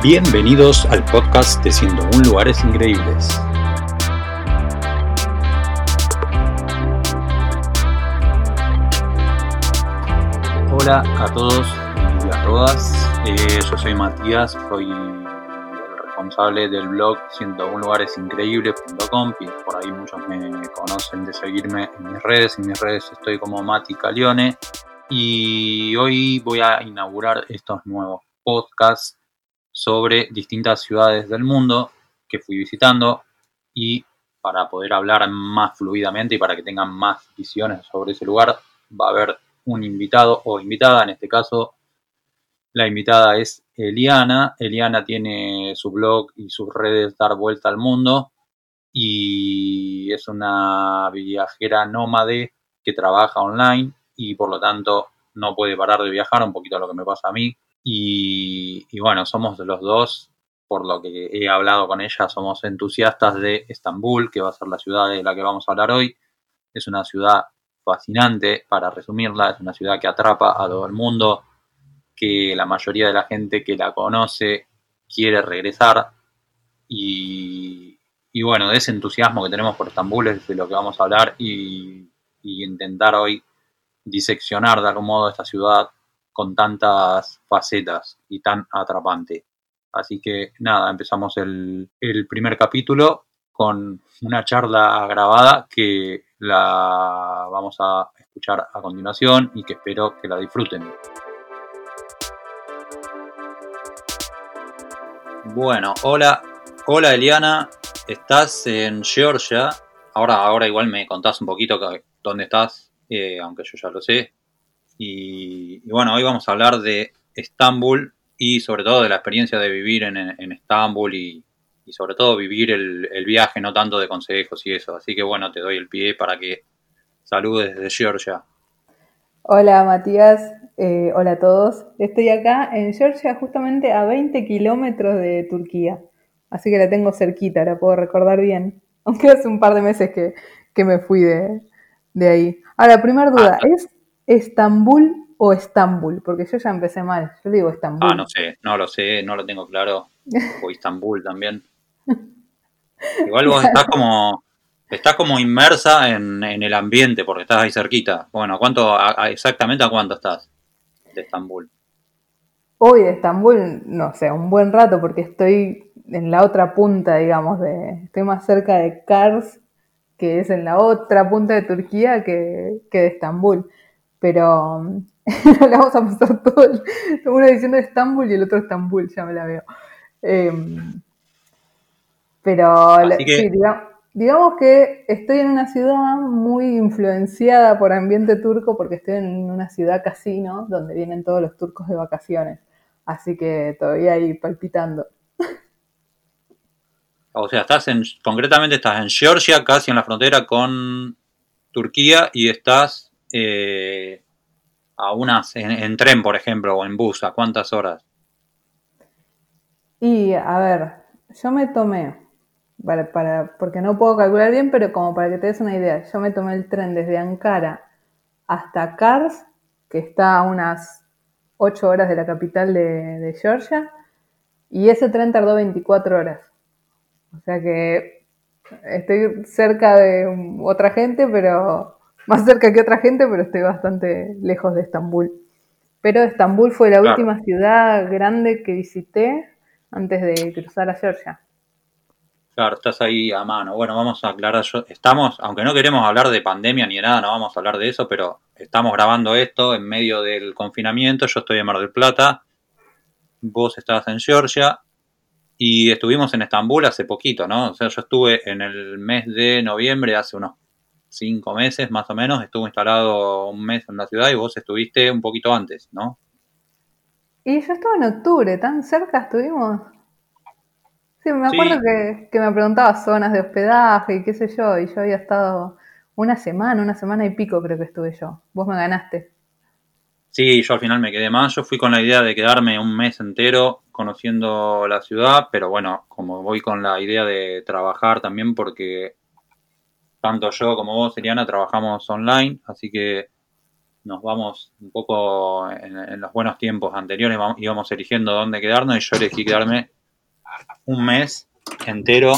Bienvenidos al podcast de 101 lugares increíbles. Hola a todos y a todas, yo soy Matías, soy el responsable del blog 101lugaresincreíbles.com y por ahí muchos me conocen de seguirme en mis redes. En mis redes estoy como Mati Calione y hoy voy a inaugurar estos nuevos podcasts sobre distintas ciudades del mundo que fui visitando, y para poder hablar más fluidamente y para que tengan más visiones sobre ese lugar va a haber un invitado o invitada. En este caso la invitada es Eliana. Eliana tiene su blog y sus redes Dar Vuelta al Mundo y es una viajera nómade que trabaja online y por lo tanto no puede parar de viajar, un poquito lo que me pasa a mí. Y bueno, somos los dos, por lo que he hablado con ella, somos entusiastas de Estambul, que va a ser la ciudad de la que vamos a hablar hoy. Es una ciudad fascinante, para resumirla, es una ciudad que atrapa a todo el mundo, que la mayoría de la gente que la conoce quiere regresar y bueno, de ese entusiasmo que tenemos por Estambul es de lo que vamos a hablar y intentar hoy diseccionar de algún modo esta ciudad con tantas facetas y tan atrapante. Así que nada, empezamos el primer capítulo con una charla grabada que la vamos a escuchar a continuación y que espero que la disfruten. Bueno, hola Eliana, estás en Georgia. Ahora igual me contás un poquito dónde estás, aunque yo ya lo sé. Y bueno, hoy vamos a hablar de Estambul y sobre todo de la experiencia de vivir en Estambul y sobre todo vivir el viaje, no tanto de consejos y eso. Así que bueno, te doy el pie para que saludes desde Georgia. Hola Matías, hola a todos. Estoy acá en Georgia, justamente a 20 kilómetros de Turquía, así que la tengo cerquita, la puedo recordar bien, aunque hace un par de meses que me fui de ahí. Ahora, primera duda, ¿es Estambul o Estambul? Porque yo ya empecé mal, yo digo Estambul. No sé, no lo tengo claro. O Istambul también. Igual vos estás como inmersa en el ambiente porque estás ahí cerquita. Bueno, exactamente a cuánto estás de Estambul? Hoy de Estambul, no sé, un buen rato porque estoy en la otra punta, digamos, estoy más cerca de Kars, que es en la otra punta de Turquía que de Estambul. Pero no le vamos a pasar uno diciendo Estambul y el otro Estambul, ya me la veo. Pero sí, digamos que estoy en una ciudad muy influenciada por ambiente turco porque estoy en una ciudad casino donde vienen todos los turcos de vacaciones. Así que todavía ahí palpitando. O sea, concretamente estás en Georgia, casi en la frontera con Turquía, y estás en tren, por ejemplo, o en bus. ¿A cuántas horas? Y a ver, yo me tomé, porque no puedo calcular bien, pero como para que te des una idea, yo me tomé el tren desde Ankara hasta Kars, que está a unas 8 horas de la capital de Georgia, y ese tren tardó 24 horas. O sea que estoy cerca de otra gente, pero más cerca que otra gente, pero estoy bastante lejos de Estambul. Pero Estambul fue la última ciudad grande que visité antes de cruzar a Georgia. Claro, estás ahí a mano. Bueno, vamos a aclarar, estamos, aunque no queremos hablar de pandemia ni de nada, no vamos a hablar de eso, pero estamos grabando esto en medio del confinamiento. Yo estoy en Mar del Plata, vos estás en Georgia y estuvimos en Estambul hace poquito, ¿no? O sea, yo estuve en el mes de noviembre, hace unos 5 meses más o menos, estuve instalado un mes en la ciudad y vos estuviste un poquito antes, ¿no? Y yo estuve en octubre, tan cerca estuvimos. Sí, me acuerdo Sí, que me preguntaba zonas de hospedaje y qué sé yo, y yo había estado una semana y pico creo que estuve yo. Vos me ganaste. sí, yo al final me quedé más. Yo fui con la idea de quedarme un mes entero conociendo la ciudad, pero bueno, como voy con la idea de trabajar también, porque tanto yo como vos, Eliana, trabajamos online, así que nos vamos un poco en los buenos tiempos anteriores, íbamos eligiendo dónde quedarnos y yo elegí quedarme un mes entero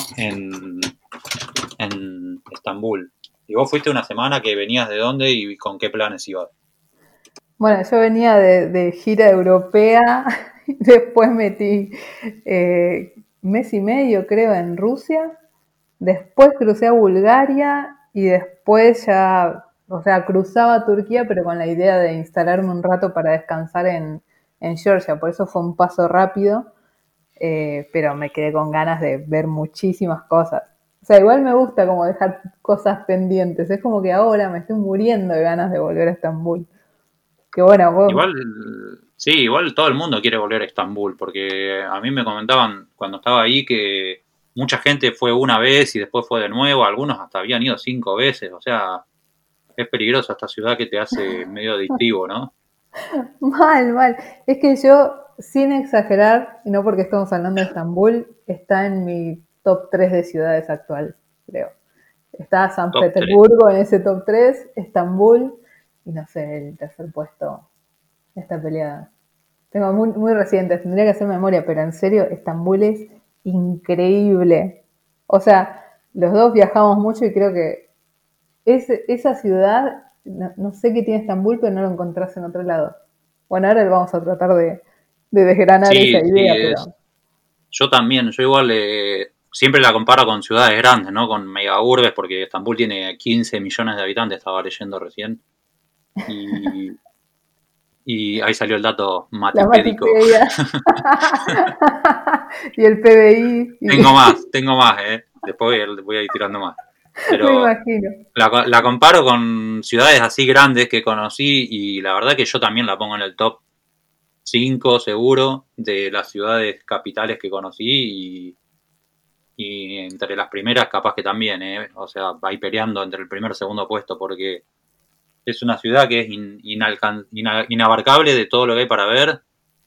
en Estambul. ¿Y vos fuiste una semana que venías de dónde y con qué planes ibas? Bueno, yo venía de gira europea, después metí mes y medio creo en Rusia, después crucé a Bulgaria y después ya, o sea, cruzaba Turquía pero con la idea de instalarme un rato para descansar en Georgia, por eso fue un paso rápido, pero me quedé con ganas de ver muchísimas cosas. O sea, igual me gusta como dejar cosas pendientes, es como que ahora me estoy muriendo de ganas de volver a Estambul. Que bueno, vos. Igual, sí, igual todo el mundo quiere volver a Estambul, porque a mí me comentaban cuando estaba ahí que mucha gente fue una vez y después fue de nuevo, algunos hasta habían ido 5 veces, o sea, es peligroso esta ciudad que te hace medio adictivo, ¿no? Mal, mal. Es que yo, sin exagerar, y no porque estamos hablando de Estambul, está en mi top 3 de ciudades actuales, creo. Está San Top 3. Petersburgo en ese top 3, Estambul, y no sé, el tercer puesto está peleada. Tengo muy recientes, tendría que hacer memoria, pero en serio, Estambul es increíble. O sea, los dos viajamos mucho y creo que esa ciudad, no sé qué tiene Estambul, pero no lo encontrás en otro lado. Bueno, ahora vamos a tratar de desgranar esa Sí, idea, sí, pero yo también, yo igual siempre la comparo con ciudades grandes, ¿no? Con megaurbes, porque Estambul tiene 15 millones de habitantes, estaba leyendo recién, y, y ahí salió el dato la matipédico. Wikipedia y el PBI, Tengo más, ¿eh? Después voy a ir tirando más. me Pero imagino. la comparo con ciudades así grandes que conocí y la verdad que yo también la pongo en el top 5 seguro de las ciudades capitales que conocí y entre las primeras capaz que también, ¿eh? O sea, va ahí peleando entre el primer y segundo puesto porque es una ciudad que es inabarcable de todo lo que hay para ver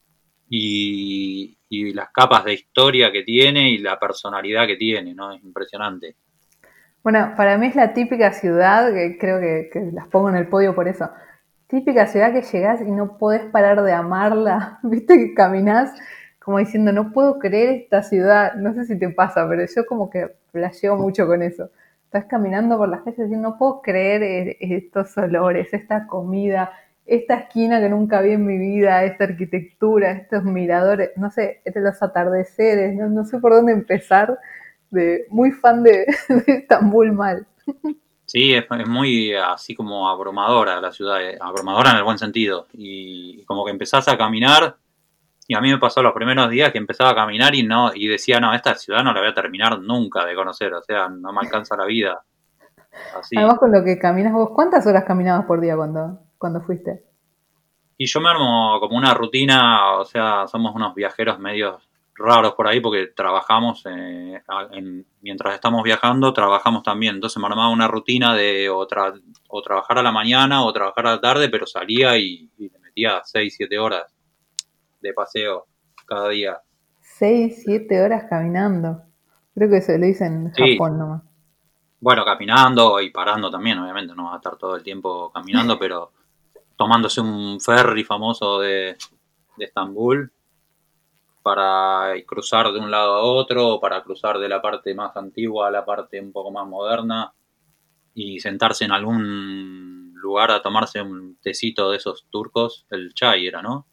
y las capas de historia que tiene y la personalidad que tiene, ¿no? Es impresionante. Bueno, para mí es la típica ciudad, que creo que las pongo en el podio por eso. Típica ciudad que llegás y no podés parar de amarla. Viste que caminás como diciendo, no puedo creer esta ciudad. No sé si te pasa, pero yo como que flasheo mucho con eso. Estás caminando por las calles y decís, no puedo creer estos olores, esta comida, esta esquina que nunca vi en mi vida, esta arquitectura, estos miradores, no sé, los atardeceres, no sé por dónde empezar, muy fan de Estambul mal. Sí, es muy así como abrumadora la ciudad, abrumadora en el buen sentido. Y como que empezás a caminar, y a mí me pasó los primeros días que empezaba a caminar y decía, no, esta ciudad no la voy a terminar nunca de conocer, o sea, no me alcanza la vida. Así. Además con lo que caminas vos, ¿cuántas horas caminabas por día cuando fuiste? Y yo me armo como una rutina, o sea, somos unos viajeros medios raros por ahí porque trabajamos, mientras estamos viajando, trabajamos también. Entonces me armaba una rutina de o trabajar a la mañana o trabajar a la tarde, pero salía y le metía 6 7 horas de paseo cada día. 6, 7 horas caminando. Creo que se lo dicen en Sí, Japón nomás. bueno, caminando y parando también, obviamente, no va a estar todo el tiempo caminando, pero tomándose un ferry famoso de Estambul para cruzar de un lado a otro, o para cruzar de la parte más antigua a la parte un poco más moderna y sentarse en algún lugar a tomarse un tecito de esos turcos, el chai era, ¿no?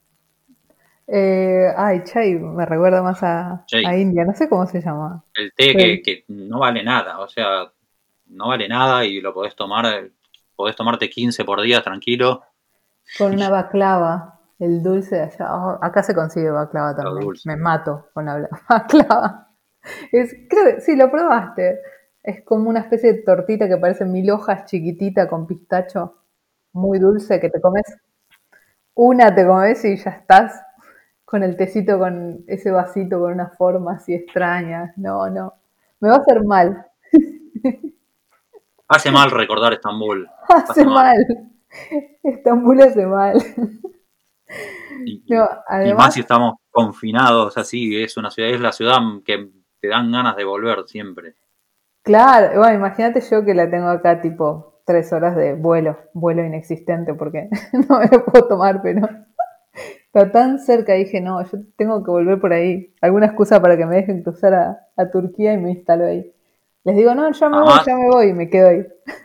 Ay, Chai, me recuerda más Chai, a India, no sé cómo se llama. el té Pero que no vale nada, o sea, no vale nada y lo podés tomarte 15 por día tranquilo, con una baklava, el dulce de allá. Oh, acá se consigue baklava lo también. dulce. Me mato con la baklava. Creo que sí, lo probaste. Es como una especie de tortita que parece 1000 hojas chiquitita con pistacho, muy dulce, que te comes y ya estás con el tecito, con ese vasito con una forma así extraña. No, no. Me va a hacer mal. Hace mal recordar Estambul, Hace hace mal. mal. Estambul hace mal. Y, No, y más además, si estamos confinados así, es la ciudad que te dan ganas de volver siempre. claro, bueno, imagínate yo que la tengo acá tipo 3 horas de vuelo inexistente porque no me lo puedo tomar, pero Está tan cerca, dije, no, yo tengo que volver por ahí. Alguna excusa para que me dejen cruzar a Turquía y me instalo ahí. Les digo, no, Además, ya me voy, y me quedo ahí.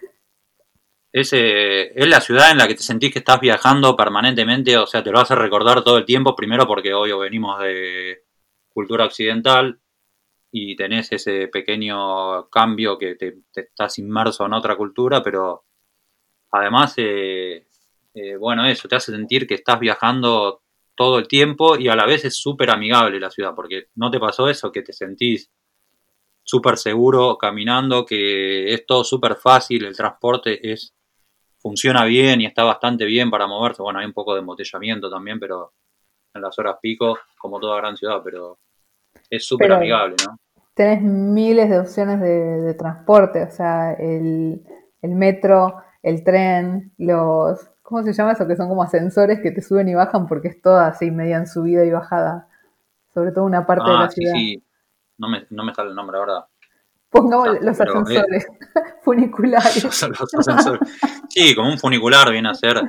es la ciudad en la que te sentís que estás viajando permanentemente, o sea, te lo hace recordar todo el tiempo, primero porque obvio venimos de cultura occidental y tenés ese pequeño cambio que te estás inmerso en otra cultura, pero además, bueno, eso te hace sentir que estás viajando todo el tiempo y a la vez es súper amigable la ciudad, porque no te pasó eso, que te sentís súper seguro caminando, que es todo súper fácil, el transporte funciona bien y está bastante bien para moverse. Bueno, hay un poco de embotellamiento también, pero en las horas pico, como toda gran ciudad, pero es súper Pero amigable, ¿no? tenés miles de opciones de transporte, o sea, el metro, el tren, ¿cómo se llama eso? Que son como ascensores que te suben y bajan porque es toda así, media en subida y bajada, sobre todo una parte de la Ah, sí, ciudad. sí, no me sale el nombre, la verdad. Pongamos Desastre, los pero ascensores funiculares. los ascensores. Sí, como un funicular viene a ser,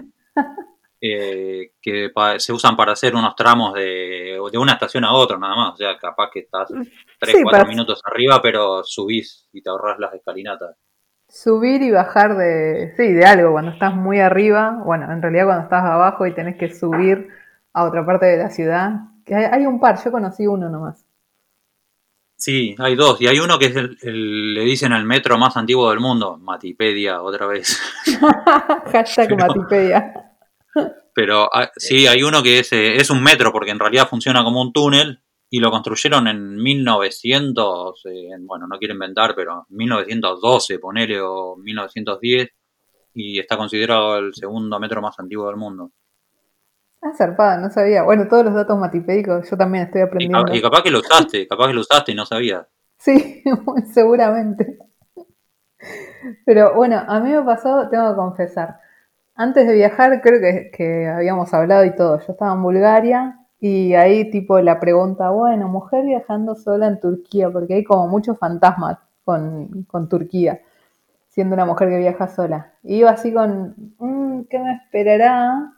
se usan para hacer unos tramos de una estación a otra nada más. O sea, capaz que estás 3 Sí, 4 para minutos arriba, pero subís y te ahorras las escalinatas. subir y bajar sí, de algo, cuando estás muy arriba, bueno, en realidad cuando estás abajo y tenés que subir a otra parte de la ciudad, que hay un par, yo conocí uno nomás. Sí, hay dos. Y hay uno que es le dicen el metro más antiguo del mundo. Matipedia, otra vez. Hashtag Pero, Matipedia. pero sí, hay uno que es un metro porque en realidad funciona como un túnel y lo construyeron en 1900, bueno, no quiero inventar, pero 1912, ponele, o 1910, y está considerado el segundo metro más antiguo del mundo. Ah, zarpada, no sabía. Bueno, todos los datos matipédicos yo también estoy Y aprendiendo. capaz que lo usaste y no sabías. Sí, seguramente. Pero bueno, a mí me pasó, tengo que confesar, antes de viajar creo que habíamos hablado y todo, yo estaba en Bulgaria y ahí tipo la pregunta, bueno, mujer viajando sola en Turquía, porque hay como muchos fantasmas con Turquía, siendo una mujer que viaja sola. Y iba así con, ¿qué me esperará?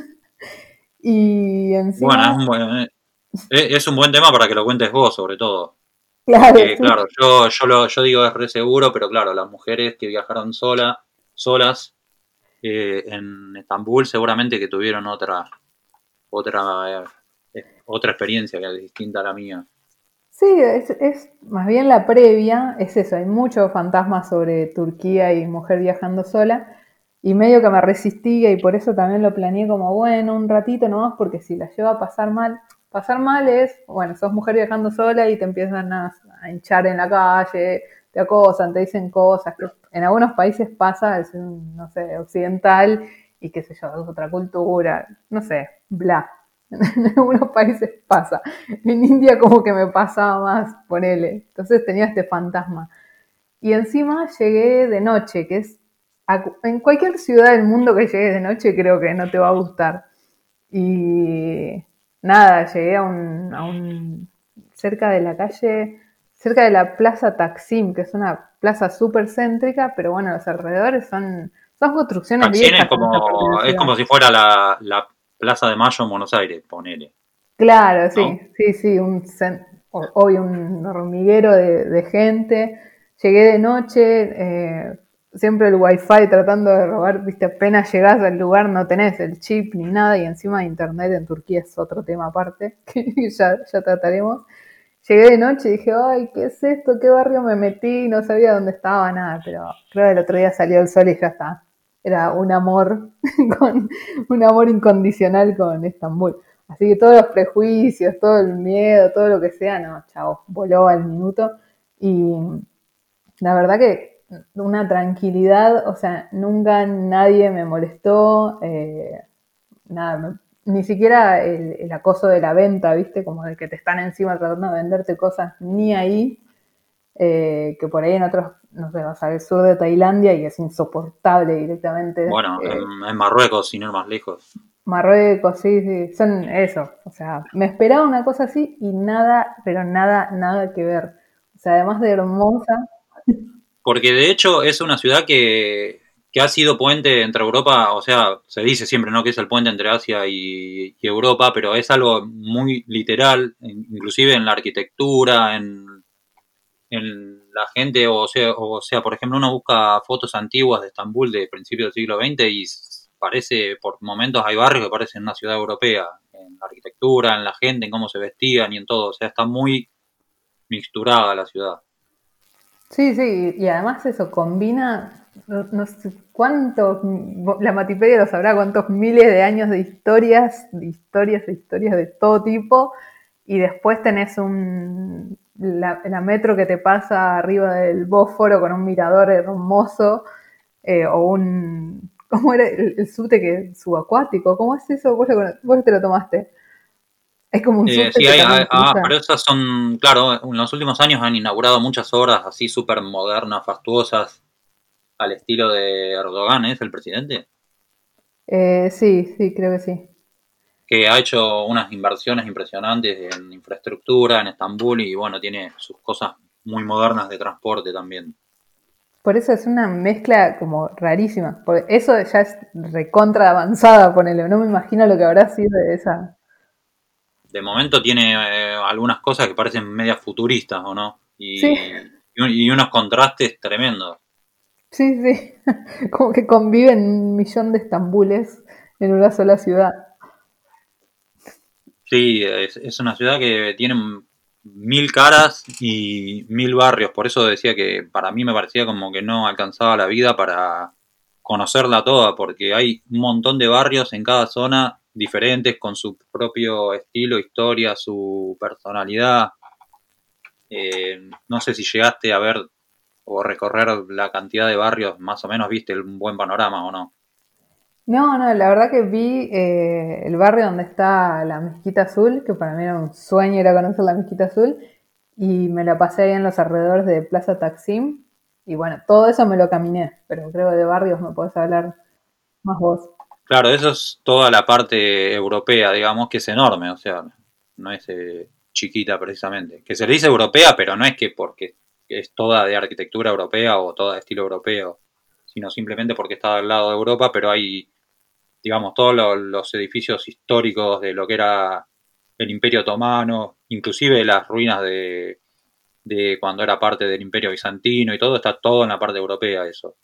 Y Bueno, encima, es un buen tema para que lo cuentes vos, sobre todo. claro, Porque, sí. claro, yo digo es re seguro, pero claro, las mujeres que viajaron solas en Estambul seguramente que tuvieron otra experiencia que es distinta a la mía. Sí, es más bien la previa, es eso, hay muchos fantasmas sobre Turquía y mujer viajando sola, y medio que me resistía y por eso también lo planeé como, bueno, un ratito nomás, porque si la llevo a pasar mal es, bueno, sos mujer viajando sola y te empiezan a hinchar en la calle, te acosan, te dicen cosas, que en algunos países pasa, es no sé, occidental, y qué sé yo, es otra cultura, no sé, bla. En algunos países pasa. En India como que me pasaba más, ponele. Entonces tenía este fantasma. Y encima llegué de noche, que es... En cualquier ciudad del mundo que llegues de noche creo que no te va a gustar. Y nada, llegué cerca de la calle, cerca de la Plaza Taksim, que es una plaza súper céntrica, pero bueno, los alrededores son construcciones Caxien viejas en esa parte de la es ciudad. como si fuera la Plaza de Mayo en Buenos Aires, ponele, Claro, ¿no? sí, sí, sí, obvio, un hormiguero de gente. Llegué de noche, siempre el wifi tratando de robar, viste, apenas llegás al lugar no tenés el chip ni nada y encima internet en Turquía es otro tema aparte, que ya trataremos. Llegué de noche y dije, ay, ¿qué es esto? ¿Qué barrio me metí? No sabía dónde estaba nada, pero creo que el otro día salió el sol y ya está. Era un amor, un amor incondicional con Estambul. Así que todos los prejuicios, todo el miedo, todo lo que sea, no, chao, voló al minuto. Y la verdad que una tranquilidad, o sea, nunca nadie me molestó, nada, ni siquiera el acoso de la venta, ¿viste? Como de que te están encima tratando de venderte cosas, ni ahí, que por ahí en otros, no sé, vas al sur de Tailandia y es insoportable directamente. Bueno, en Marruecos, sin ir más lejos. Marruecos, sí, sí, son eso. O sea, me esperaba una cosa así y nada, pero nada, nada que ver. O sea, además de hermosa, Porque de hecho es una ciudad que ha sido puente entre Europa, o sea, se dice siempre, ¿no?, que es el puente entre Asia y Europa, pero es algo muy literal, inclusive en la arquitectura, en la gente, o sea, por ejemplo, uno busca fotos antiguas de Estambul de principios del siglo XX y parece, por momentos hay barrios que parecen una ciudad europea, en la arquitectura, en la gente, en cómo se vestían y en todo, o sea, está muy mixturada la ciudad. Sí, sí, y además eso combina, no sé cuántos, la Matipedia lo sabrá, cuántos miles de años de historias, de todo tipo, y después tenés la metro que te pasa arriba del Bósforo con un mirador hermoso, o ¿cómo era el subte subacuático? ¿Cómo es eso? Vos te lo tomaste. Es como un subte Sí, que también cruza. pero estas son, claro, en los últimos años han inaugurado muchas obras así súper modernas, fastuosas, al estilo de Erdogan, ¿es el presidente? Sí, sí, creo que sí. Que ha hecho unas inversiones impresionantes en infraestructura en Estambul y bueno, tiene sus cosas muy modernas de transporte también. Por eso es una mezcla como rarísima. Porque eso ya es recontra avanzada, ponele. No me imagino lo que habrá sido de esa. De momento tiene algunas cosas que parecen medias futuristas, ¿o no? Sí, Y unos contrastes tremendos. sí, sí. Como que conviven un millón de Estambules en una sola ciudad. Sí, es una ciudad que tiene mil caras y mil barrios. Por eso decía que para mí me parecía como que no alcanzaba la vida para conocerla toda, porque hay un montón de barrios en cada zona diferentes con su propio estilo, historia, su personalidad. No sé si llegaste a ver o recorrer la cantidad de barrios, más o menos viste un buen panorama o no. No, no, la verdad que vi el barrio donde está la Mezquita Azul, que para mí era un sueño ir a conocer la Mezquita Azul, y me la pasé ahí en los alrededores de Plaza Taksim, y bueno, todo eso me lo caminé, pero creo que de barrios me podés hablar más vos. Claro, eso es toda la parte europea, digamos, que es enorme, o sea, no es chiquita precisamente. Que se le dice europea, pero no es que porque es toda de arquitectura europea o toda de estilo europeo, sino simplemente porque está al lado de Europa, pero hay, digamos, todos los edificios históricos de lo que era el Imperio Otomano, inclusive las ruinas de cuando era parte del Imperio Bizantino y todo, está todo en la parte europea eso.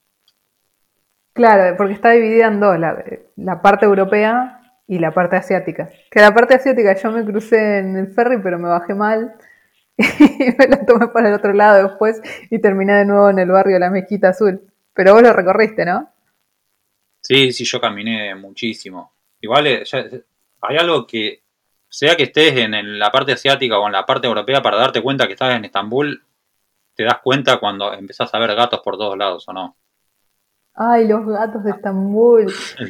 Claro, porque está dividida en dos, la parte europea y la parte asiática. Que la parte asiática yo me crucé en el ferry, pero me bajé mal y me la tomé para el otro lado después y terminé de nuevo en el barrio de la Mezquita Azul. Pero vos lo recorriste, ¿no? Sí, sí, yo caminé muchísimo. Igual hay algo que, sea que estés en la parte asiática o en la parte europea, para darte cuenta que estás en Estambul, te das cuenta cuando empezás a ver gatos por todos lados, ¿o no? Ay, los gatos de Estambul.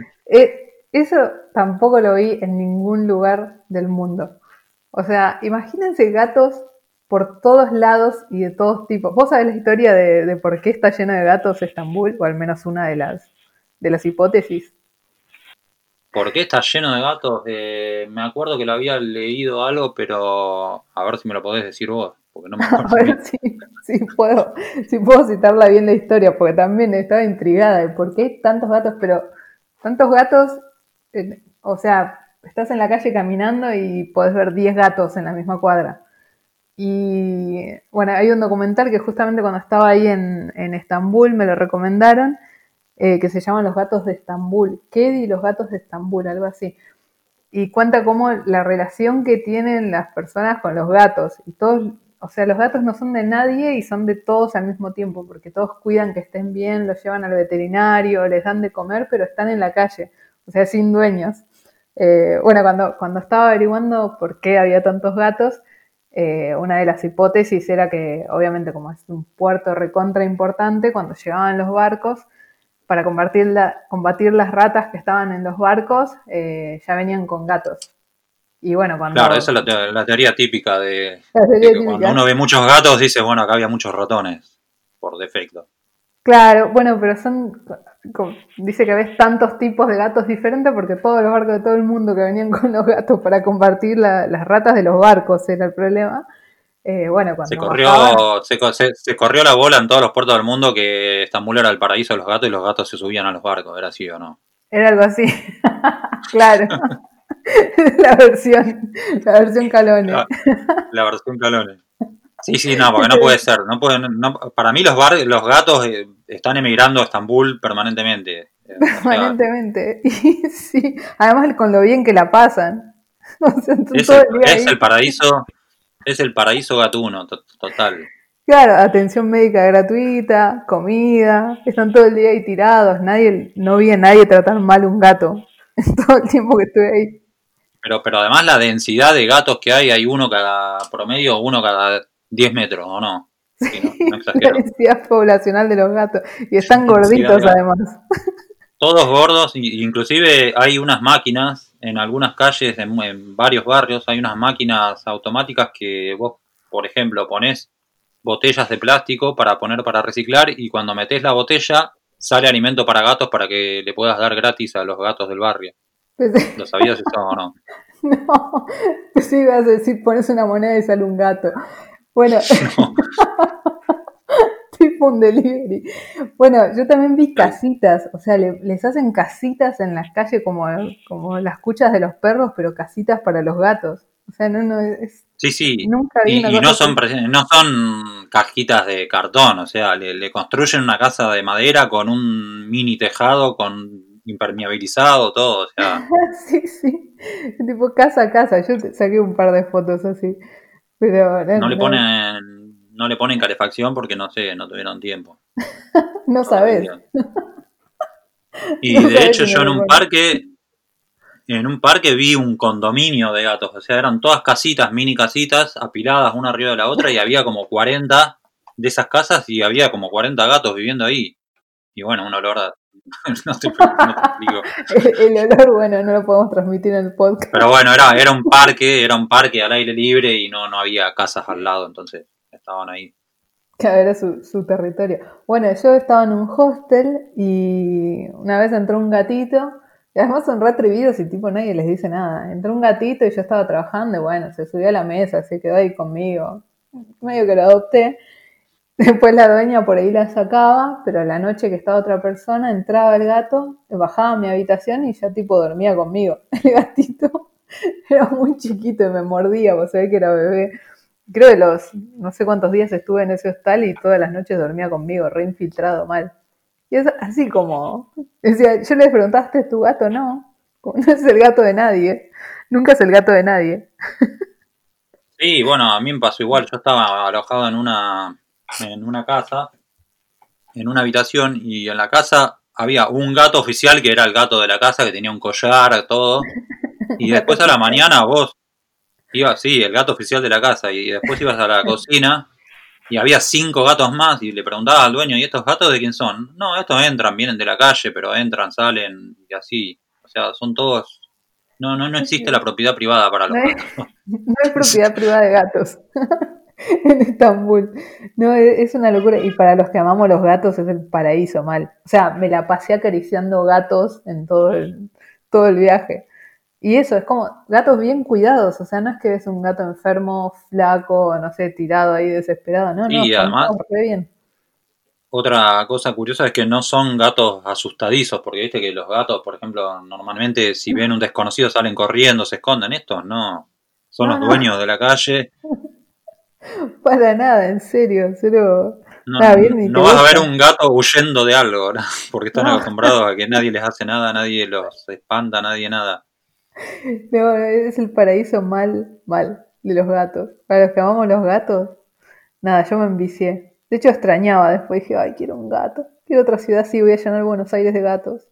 Eso tampoco lo vi en ningún lugar del mundo. O sea, imagínense gatos por todos lados y de todos tipos. ¿Vos sabés la historia de por qué está lleno de gatos Estambul? O al menos una de las hipótesis. ¿Por qué está lleno de gatos? Me acuerdo que lo había leído algo, pero a ver si me lo podés decir vos, porque no me A acuerdo ver bien. si puedo citarla bien la historia, porque también estaba intrigada de por qué hay tantos gatos, pero tantos gatos, o sea, estás en la calle caminando y podés ver 10 gatos en la misma cuadra. Y bueno, hay un documental que justamente cuando estaba ahí en Estambul me lo recomendaron, que se llama Los gatos de Estambul, Kedi y los gatos de Estambul, algo así. Y cuenta cómo la relación que tienen las personas con los gatos. Y todos, o sea, los gatos no son de nadie y son de todos al mismo tiempo, porque todos cuidan que estén bien, los llevan al veterinario, les dan de comer, pero están en la calle, o sea, sin dueños. Bueno, cuando estaba averiguando por qué había tantos gatos, una de las hipótesis era que, obviamente, como es un puerto recontra importante, cuando llegaban los barcos, para combatir las ratas que estaban en los barcos, ya venían con gatos. Y bueno, Claro, esa cuando... es la teoría típica La de serie que cuando uno típica. ve muchos gatos, dice, bueno, acá había muchos ratones, por defecto. Claro, bueno, pero dice que ves tantos tipos de gatos diferentes porque todos los barcos de todo el mundo que venían con los gatos para combatir las ratas de los barcos era el problema. Bueno, Se cuando bajaban, corrió, se corrió la bola en todos los puertos del mundo que Estambul era el paraíso de los gatos y los gatos se subían a los barcos, ¿era así o no? era algo así. Claro, la la versión Calone. La, la versión calones. Sí, sí, no, porque no puede ser. No puede, para mí los gatos están emigrando a Estambul permanentemente. O sea, Permanentemente. Y sí, además con lo bien que la pasan. O sea, están es todo el, el día es ahí. el paraíso gatuno, total. Claro, atención médica gratuita, comida, están todo el día ahí tirados, no vi a nadie tratar mal un gato en todo el tiempo que estuve ahí. Pero además la densidad de gatos que hay uno cada promedio, uno cada 10 metros, ¿o no? Sí, no, no La exagero. densidad poblacional de los gatos. Y están Densidad de gorditos gatos. además. Todos gordos, inclusive hay unas máquinas en algunas calles, en varios barrios, hay unas máquinas automáticas que vos, por ejemplo, ponés botellas de plástico para poner para reciclar y cuando metés la botella sale alimento para gatos para que le puedas dar gratis a los gatos del barrio. Pensé, ¿Lo sabías eso o no? no, pensé que ibas a decir pones una moneda y sale un gato. Bueno, No. tipo un delivery. Bueno, yo también vi casitas, o sea, les hacen casitas en las calles como las cuchas de los perros, pero casitas para los gatos. O sea, Sí, sí. nunca vi una Y cosa no así. son, no son cajitas de cartón, o sea, le construyen una casa de madera con un mini tejado, con impermeabilizado, todo, o sea, Sí, sí, tipo casa a casa. Saqué un par de fotos así, pero no le no, ponen calefacción porque no sé, no tuvieron tiempo no sabes, todavía. Y no de sabes hecho si no yo le ponen. en un parque vi un condominio de gatos, o sea, eran todas casitas, mini casitas, apiladas una arriba de la otra y había como 40 de esas casas y había como 40 gatos viviendo ahí. Y bueno, un olor a... no te explico. El olor, bueno, no lo podemos transmitir en el Pero podcast. bueno, era un parque al aire libre y no había casas al lado, entonces estaban ahí. Que era su territorio. Bueno, yo estaba en un hostel y una vez entró un gatito, y además son re atrevidos y tipo nadie les dice nada. Entró un gatito y yo estaba trabajando y bueno, se subió a la mesa, se quedó ahí conmigo. Medio que lo adopté. Después la dueña por ahí la sacaba, pero la noche que estaba otra persona, entraba el gato, bajaba a mi habitación y ya tipo dormía conmigo. El gatito era muy chiquito y me mordía, vos sabés que era bebé. Creo que no sé cuántos días estuve en ese hostal y todas las noches dormía conmigo, re infiltrado mal. Y es así como, decía, yo les preguntaste, ¿es tu gato? No, no es el gato de nadie, nunca es el gato de nadie. Sí, bueno, a mí me pasó igual, yo estaba alojado en una casa, en una habitación, y en la casa había un gato oficial que era el gato de la casa, que tenía un collar, todo, y Gato después a la oficial. mañana vos ibas, sí, el gato oficial de la casa, y después ibas a la cocina y había 5 gatos más y le preguntabas al dueño, ¿y estos gatos de quién son? No, estos entran, vienen de la calle, pero entran, salen y así. O sea, son todos... No existe la propiedad privada para los No hay, gatos. no hay propiedad privada de gatos en Estambul. No, es una locura. Y para los que amamos los gatos es el paraíso mal. O sea, me la pasé acariciando gatos en todo el viaje. Y eso, es como gatos bien cuidados. O sea, no es que ves un gato enfermo, flaco, no sé, tirado ahí desesperado. No, no, Y están además, todos re bien. otra cosa curiosa es que no son gatos asustadizos, porque viste que los gatos, por ejemplo, normalmente si ven un desconocido salen corriendo, se esconden. Estos no. Son No, los no, dueños de la calle. para nada, en serio. Cero, No, nada, bien ni te no vas a ver buscan. un gato huyendo de algo, ¿no? Porque están No, acostumbrados a que nadie les hace nada, nadie los espanta, nadie nada. no, es el paraíso mal, mal de los gatos. Para los que amamos los gatos, nada, yo me envicié. De hecho, extrañaba después. Dije, ay, quiero un gato. Quiero otra ciudad, sí, voy a llenar Buenos Aires de gatos.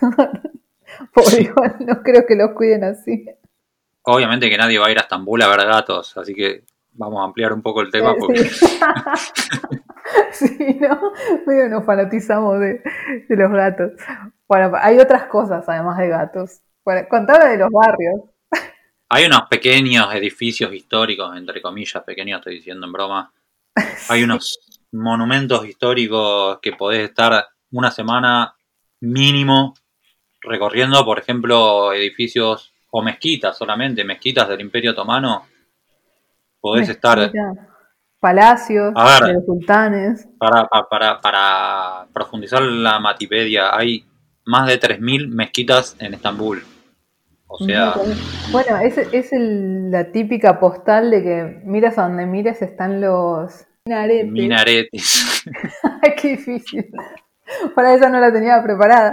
Pobre, igual, no creo que los cuiden así. Obviamente que nadie va a ir a Estambul a ver gatos, así que vamos a ampliar un poco el tema porque Sí, sí, ¿no? Medio nos fanatizamos de los gatos. Bueno, hay otras cosas además de gatos. Bueno, contame de los barrios. hay unos pequeños edificios históricos, entre comillas, pequeños, estoy diciendo en broma. Hay Sí, unos monumentos históricos que podés estar una semana mínimo recorriendo, por ejemplo, edificios o mezquitas solamente, mezquitas del Imperio Otomano. Podés estar mezquita. palacios A de ver, los sultanes. para profundizar la Matipedia, hay más de 3.000 mezquitas en Estambul. O Más de sea, 3000. Bueno, es la típica postal de que miras a donde mires están los minaretes. minaretes. Ay, qué difícil. Para eso no la tenía preparada.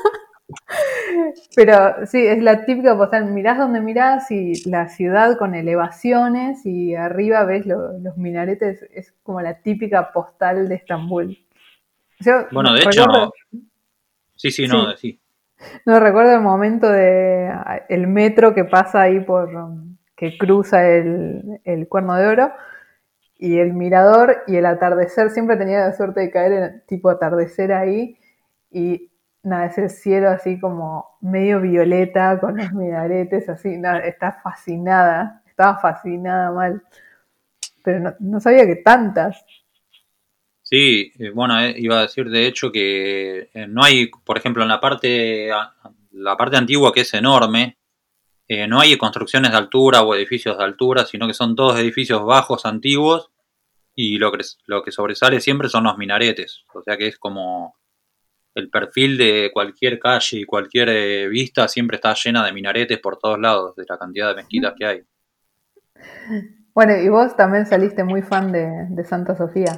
Pero sí, es la típica postal. Mirás donde mirás y la ciudad con elevaciones y arriba ves los minaretes. Es como la típica postal de Estambul. Yo Bueno, de recuerdo, hecho, sí, sí, no, sí, sí. no recuerdo el momento de el metro que pasa ahí que cruza el Cuerno de Oro y el mirador y el atardecer. Siempre tenía la suerte de caer en tipo atardecer ahí y nada, es el cielo así como medio violeta con los minaretes así. Nada, estaba fascinada mal, pero no sabía que tantas. Sí, bueno, iba a decir de hecho que no hay, por ejemplo, en la parte antigua que es enorme, no hay construcciones de altura o edificios de altura, sino que son todos edificios bajos antiguos y lo que sobresale siempre son los minaretes. O sea que es como el perfil de cualquier calle y cualquier vista siempre está llena de minaretes por todos lados, de la cantidad de mezquitas que hay. Bueno, y vos también saliste muy fan de Santa Sofía.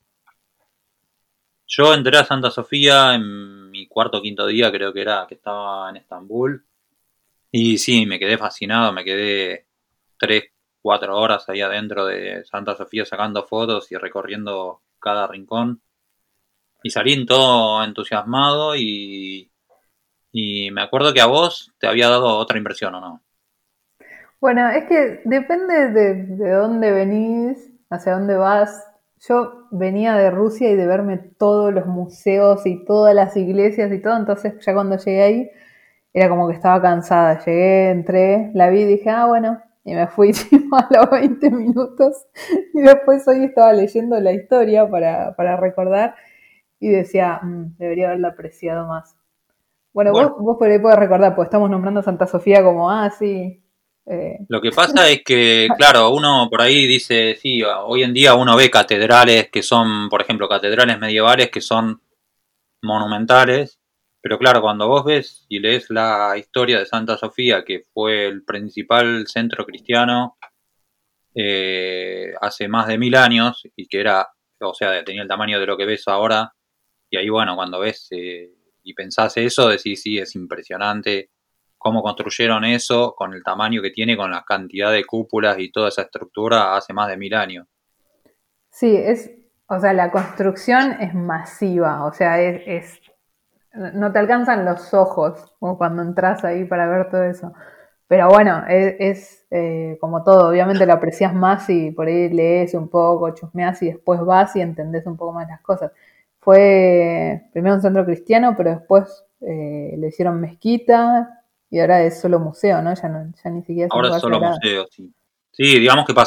Yo entré a Santa Sofía en mi cuarto o quinto día, creo que era, que estaba en Estambul. Y sí, me quedé fascinado, me quedé 3, 4 horas ahí adentro de Santa Sofía sacando fotos y recorriendo cada rincón. Y salí todo entusiasmado y me acuerdo que a vos te había dado otra impresión, ¿o no? Bueno, es que depende de dónde venís, hacia dónde vas. Yo venía de Rusia y de verme todos los museos y todas las iglesias y todo, entonces ya cuando llegué ahí era como que estaba cansada. Llegué, entré, la vi y dije, ah, bueno, y me fui tipo, a los 20 minutos. Y después hoy estaba leyendo la historia para recordar y decía, debería haberla apreciado más. Bueno, Bueno, vos por ahí podés recordar, pues estamos nombrando a Santa Sofía como, ah, sí. lo que pasa es que, claro, uno por ahí dice, sí, hoy en día uno ve catedrales que son, por ejemplo, catedrales medievales que son monumentales, pero claro, cuando vos ves y lees la historia de Santa Sofía, que fue el principal centro cristiano hace más de 1000 años y que era, o sea, tenía el tamaño de lo que ves ahora, y ahí bueno, cuando ves y pensás eso, decís, sí, es impresionante cómo construyeron eso con el tamaño que tiene, con la cantidad de cúpulas y toda esa estructura hace más de 1000 años. Sí, o sea, la construcción es masiva, o sea, no te alcanzan los ojos como cuando entras ahí para ver todo eso. Pero bueno, como todo, obviamente lo aprecias más y por ahí lees un poco, chusmeas y después vas y entendés un poco más las cosas. Fue primero un centro cristiano, pero después le hicieron mezquita y ahora es solo museo, ¿no? Ya ni siquiera es un Ahora es lugar solo sagrado. museo, sí. Sí, digamos que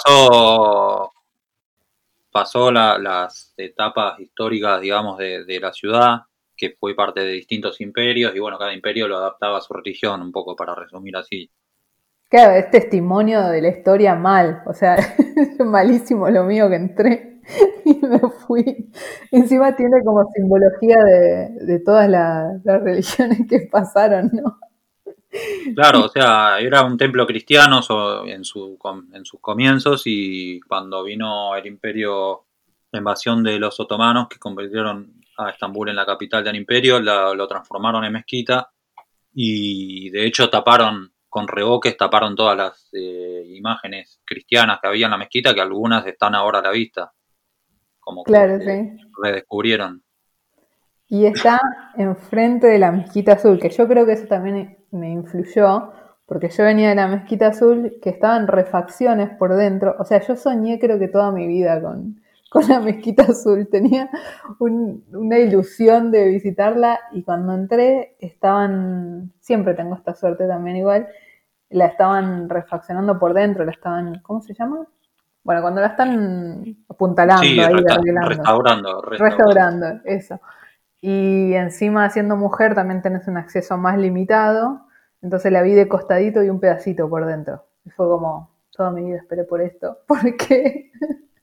pasó las etapas históricas, digamos, de la ciudad, que fue parte de distintos imperios, y bueno, cada imperio lo adaptaba a su religión, un poco para resumir así. Claro, es testimonio de la historia mal, o sea, es malísimo lo mío que entré y me fui. Encima tiene como simbología de todas las religiones que pasaron, ¿no? Claro, o sea, era un templo cristiano en sus comienzos, y cuando vino el imperio, la invasión de los otomanos, que convirtieron a Estambul en la capital del imperio, lo transformaron en mezquita, y de hecho con revoques taparon todas las imágenes cristianas que había en la mezquita, que algunas están ahora a la vista, como que Claro, se sí. redescubrieron. Y está enfrente de la Mezquita Azul, que yo creo que eso también me influyó, porque yo venía de la Mezquita Azul, que estaba en refacciones por dentro. O sea, yo soñé creo que toda mi vida con la Mezquita Azul. Tenía una ilusión de visitarla y cuando entré siempre tengo esta suerte también igual, la estaban refaccionando por dentro, ¿cómo se llama? Bueno, cuando la están apuntalando Sí, ahí, arreglando, restaurando. restaurando, eso. Y encima, siendo mujer, también tenés un acceso más limitado. Entonces la vi de costadito y un pedacito por dentro. Y fue como, toda mi vida esperé por esto. ¿Por qué?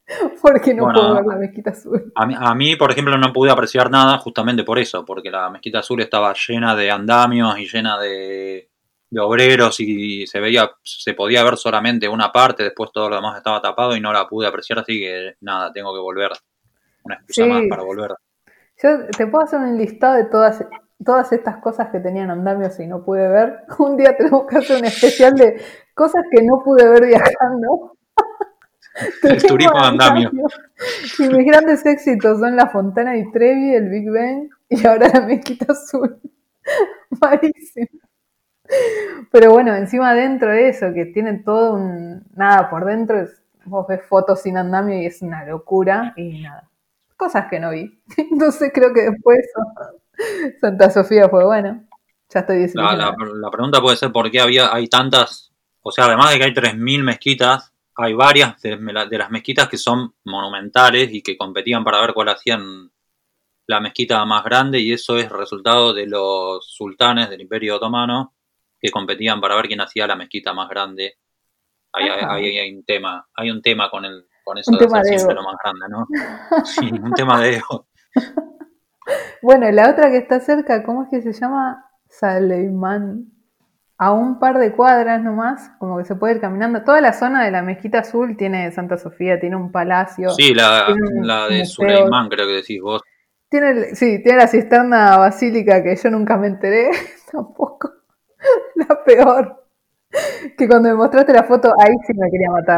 porque no puedo Bueno, ver la mezquita azul. a mí, por ejemplo, no pude apreciar nada justamente por eso, porque la Mezquita Azul estaba llena de andamios y llena de obreros y se podía ver solamente una parte, después todo lo demás estaba tapado y no la pude apreciar, así que nada, tengo que volver. Una excusa más Sí, para volver. yo te puedo hacer un listado de todas estas cosas que tenían andamios y no pude ver. Un día tenemos que hacer un especial de cosas que no pude ver viajando. El Tenemos turismo de andamio. andamios. Y mis grandes éxitos son la Fontana di Trevi, el Big Ben y ahora la Mezquita Azul. Malísimo. Pero bueno, encima dentro de eso, que tienen todo un... Nada, por dentro vos ves fotos sin andamio y es una locura y nada. Cosas que no vi. Entonces creo que después Santa Sofía fue bueno. Ya estoy desilusionada. La pregunta puede ser por qué hay tantas, o sea, además de que hay 3.000 mezquitas, hay varias de las mezquitas que son monumentales y que competían para ver cuál hacían la mezquita más grande, y eso es resultado de los sultanes del Imperio Otomano que competían para ver quién hacía la mezquita más grande. Ajá. Hay un tema con Un eso de tema hacer de siempre ego. lo más grande, ¿no? Sí, un tema de ego. Bueno, la otra que está cerca, ¿cómo es que se llama? Saleimán. A un par de cuadras nomás, como que se puede ir caminando. Toda la zona de la Mezquita Azul tiene Santa Sofía, tiene un palacio, Sí, tiene la de museos, Suleimán creo que decís vos. sí, tiene la cisterna basílica que yo nunca me enteré, tampoco, la peor. Que cuando me mostraste la foto, ahí sí me quería matar.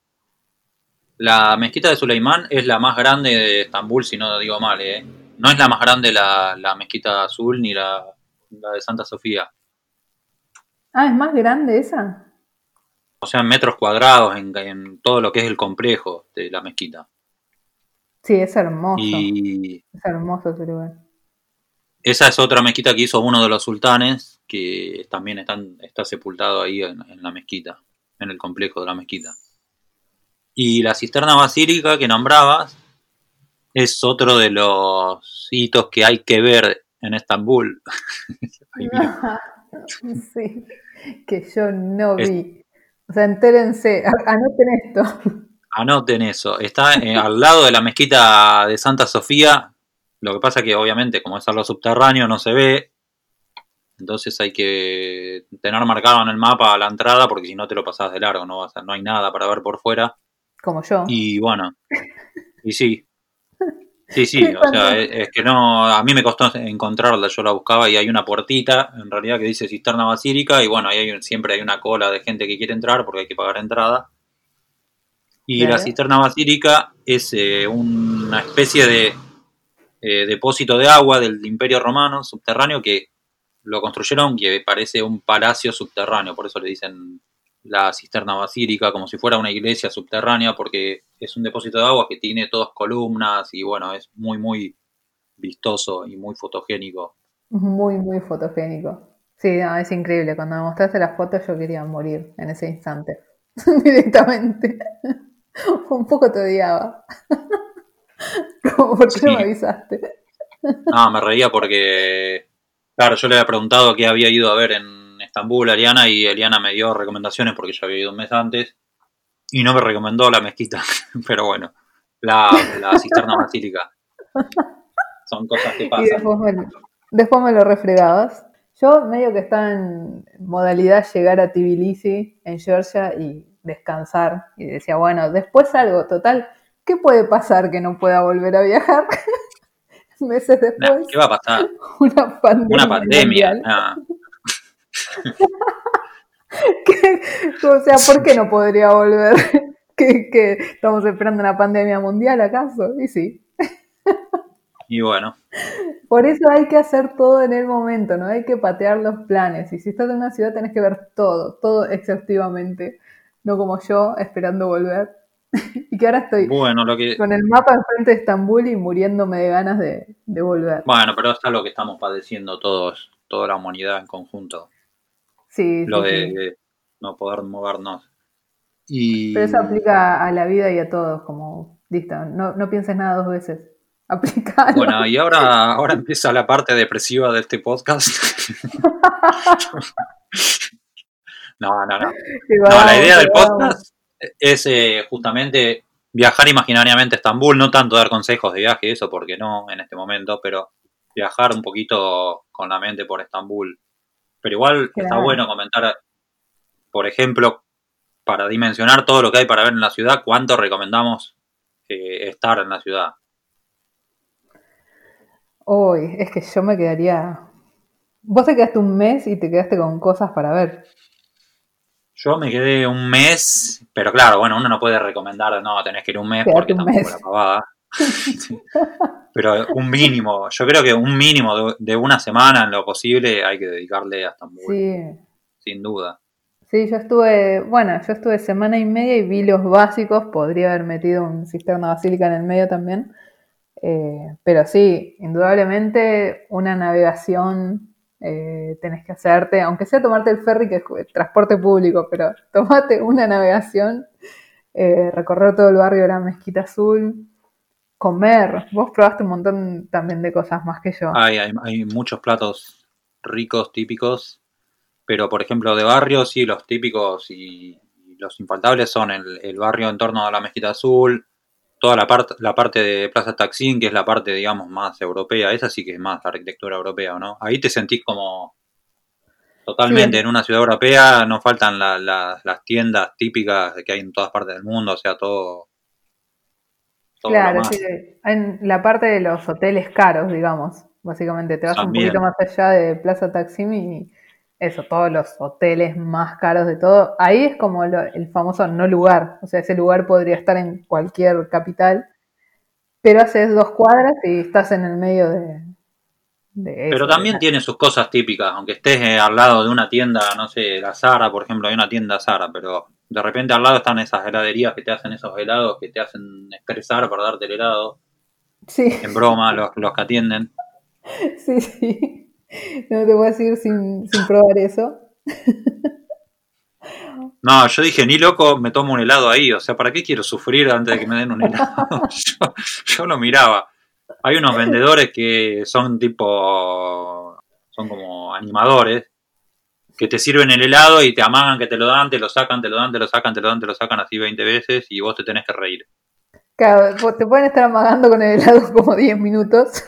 La mezquita de Suleimán es la más grande de Estambul, si no digo mal, ¿eh? No es la más grande la mezquita azul ni la de Santa Sofía. Ah, ¿es más grande esa? O sea, en metros cuadrados, en todo lo que es el complejo de la mezquita. Sí, Y es hermoso ese lugar. esa es otra mezquita que hizo uno de los sultanes, que también está sepultado ahí en la mezquita, en el complejo de la mezquita. Y la cisterna basílica que nombrabas es otro de los hitos que hay que ver en Estambul. Ahí vino. Sí, que yo no Es- vi. O sea, entérense, anoten esto. Anoten eso. Está al lado de la mezquita de Santa Sofía. Lo que pasa que obviamente como es algo subterráneo no se ve. Entonces hay que tener marcado en el mapa la entrada porque si no te lo pasás de largo. No hay nada para ver por fuera. Como yo. Y bueno, y sí. Sí, sí, Que o sea, cuando, es que no, a mí me costó encontrarla, yo la buscaba y hay una puertita, en realidad, que dice cisterna basílica, y bueno, ahí siempre hay una cola de gente que quiere entrar porque hay que pagar entrada. Y la claro. cisterna basílica es una especie de depósito de agua del Imperio Romano subterráneo que lo construyeron, que parece un palacio subterráneo, por eso le dicen la cisterna basílica, como si fuera una iglesia subterránea, porque es un depósito de agua que tiene todas columnas y bueno, es muy, muy vistoso y muy fotogénico. Muy, muy fotogénico. Sí, no, es increíble. Cuando me mostraste las fotos yo quería morir en ese instante. Directamente. Un poco te odiaba. Como, ¿por qué no me Sí, avisaste? no, me reía porque, claro, yo le había preguntado qué había ido a ver en Estambul a Eliana y Eliana me dio recomendaciones porque ya había ido un mes antes y no me recomendó la mezquita, pero bueno, la cisterna basílica. Son cosas que Y pasan. después me lo refregabas. Yo medio que estaba en modalidad llegar a Tbilisi, en Georgia, y descansar. Y decía, bueno, después salgo, total. ¿Qué puede pasar que no pueda volver a viajar? Meses Nah, después, ¿qué va a pasar? una Una pandemia pandemia. mundial. Nah. O sea, ¿por qué no podría volver? ¿Que estamos esperando una pandemia mundial acaso? Y sí. Y bueno, Por eso hay que hacer todo en el momento, no hay que patear los planes. Y si estás en una ciudad tenés que ver todo, todo exhaustivamente. No como yo, esperando volver. Y que ahora estoy bueno, con el mapa enfrente de Estambul y muriéndome de ganas de volver. bueno, pero es algo que estamos padeciendo todos, toda la humanidad en conjunto, Sí, lo sí, sí. de no poder movernos. Pero eso Y aplica a la vida y a todos, como, listo, no pienses nada dos veces. Aplicalo. bueno, y ahora empieza la parte depresiva de este podcast. No, no, no. Y No, la vamos, idea del vamos. podcast es justamente viajar imaginariamente a Estambul, no tanto dar consejos de viaje, eso porque no en este momento, pero viajar un poquito con la mente por Estambul. Pero igual está Claro. bueno comentar, por ejemplo, para dimensionar todo lo que hay para ver en la ciudad, cuánto recomendamos estar en la ciudad. Uy, es que yo me quedaría. Vos te quedaste un mes y te quedaste con cosas para ver. Yo me quedé un mes, pero claro, bueno, uno no puede recomendar, no, tenés que ir un mes Quedate porque un tampoco mes. la pavada. Pero un mínimo, yo creo que un mínimo de una semana en lo posible hay que dedicarle a Estambul, Sí, sin duda. sí, yo estuve semana y media y vi los básicos, podría haber metido un cisterna basílica en el medio también, pero sí, indudablemente una navegación tenés que hacerte, aunque sea tomarte el ferry, que es transporte público, pero tomate una navegación, recorrer todo el barrio de la Mezquita Azul, comer, vos probaste un montón también de cosas más que yo. Hay muchos platos ricos, típicos, pero por ejemplo de barrio, sí, los típicos y los infaltables son el barrio en torno a la Mezquita Azul, toda la parte de Plaza Taksim, que es la parte, digamos, más europea, esa sí que es más arquitectura europea, ¿no? Ahí te sentís como Sí, totalmente en una ciudad europea, no faltan las tiendas típicas que hay en todas partes del mundo, o sea, todo lo claro, sí, más. en la parte de los hoteles caros, digamos, básicamente te vas un poquito También. más allá de Plaza Taksim y eso, todos los hoteles más caros de todo, ahí es como el famoso no lugar, o sea, ese lugar podría estar en cualquier capital, pero haces 2 cuadras y estás en el medio de Pero eso, de también tiene sus cosas típicas, aunque estés al lado de una tienda, no sé, la Zara, por ejemplo, hay una tienda Zara, pero de repente al lado están esas heladerías que te hacen esos helados, que te hacen expresar para darte el helado, Sí, en broma, los que atienden. sí, sí, no te voy a decir sin probar eso. No, yo dije, ni loco, me tomo un helado ahí, o sea, ¿para qué quiero sufrir antes de que me den un helado? Yo lo miraba. Hay unos vendedores que son tipo, son como animadores, que te sirven el helado y te amagan que te lo dan, te lo sacan, te lo dan, te lo sacan, te lo dan, te lo sacan así 20 veces y vos te tenés que reír. Claro, te pueden estar amagando con el helado como 10 minutos.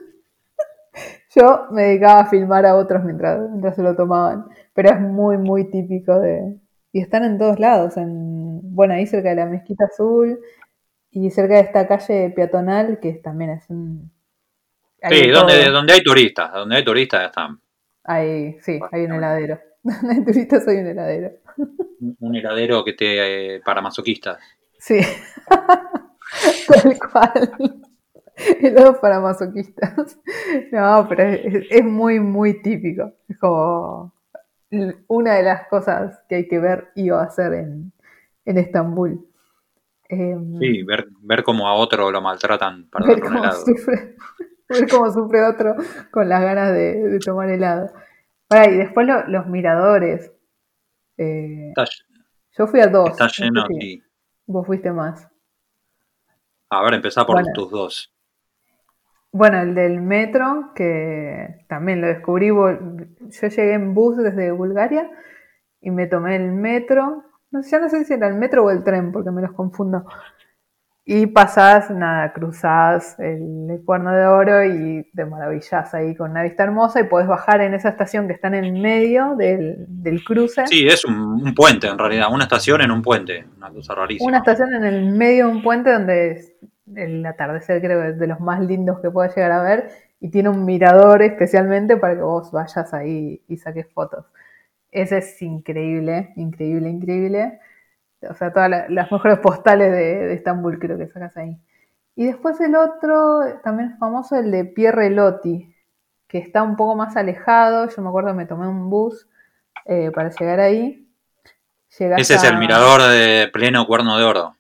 Yo me dedicaba a filmar a otros mientras se lo tomaban, pero es muy, muy típico de... Y están en todos lados, bueno, ahí cerca de la Mezquita Azul y cerca de esta calle peatonal que también es hay de Sí, todo. donde hay turistas están, Sí, hay un básicamente. heladero. Donde hay turistas hay un heladero. Un heladero que te para masoquistas. Sí, tal cual. Helado para masoquistas. No, pero es muy, muy típico. Es como una de las cosas que hay que ver y o hacer en Estambul. Eh, Sí, ver cómo a otro lo maltratan para ver darle un cómo helado. sufre, ver cómo sufre otro con las ganas de tomar helado. Pará, y después los miradores. Eh, Está, yo fui a está dos, no sé lleno, si sí. vos fuiste más. A ver, empezá por Bueno, tus dos. bueno, el del metro, que también lo descubrí, yo llegué en bus desde Bulgaria y me tomé el metro, no, ya no sé si era el metro o el tren, porque me los confundo. Y pasás, nada, cruzás el Cuerno de Oro y te maravillás ahí con una vista hermosa y podés bajar en esa estación que está en el medio del cruce. Sí, es un puente en realidad, una estación en un puente, una cosa Una rarísima. estación en el medio de un puente donde el atardecer creo que es de los más lindos que puedas llegar a ver y tiene un mirador especialmente para que vos vayas ahí y saques fotos. Ese es increíble, increíble, increíble. O sea, todas las mejores postales de Estambul creo que sacas ahí. Y después el otro, también es famoso, el de Pierre Loti, que está un poco más alejado. Yo me acuerdo que me tomé un bus para llegar ahí. Llegas Ese es el a... mirador de pleno Cuerno de Oro.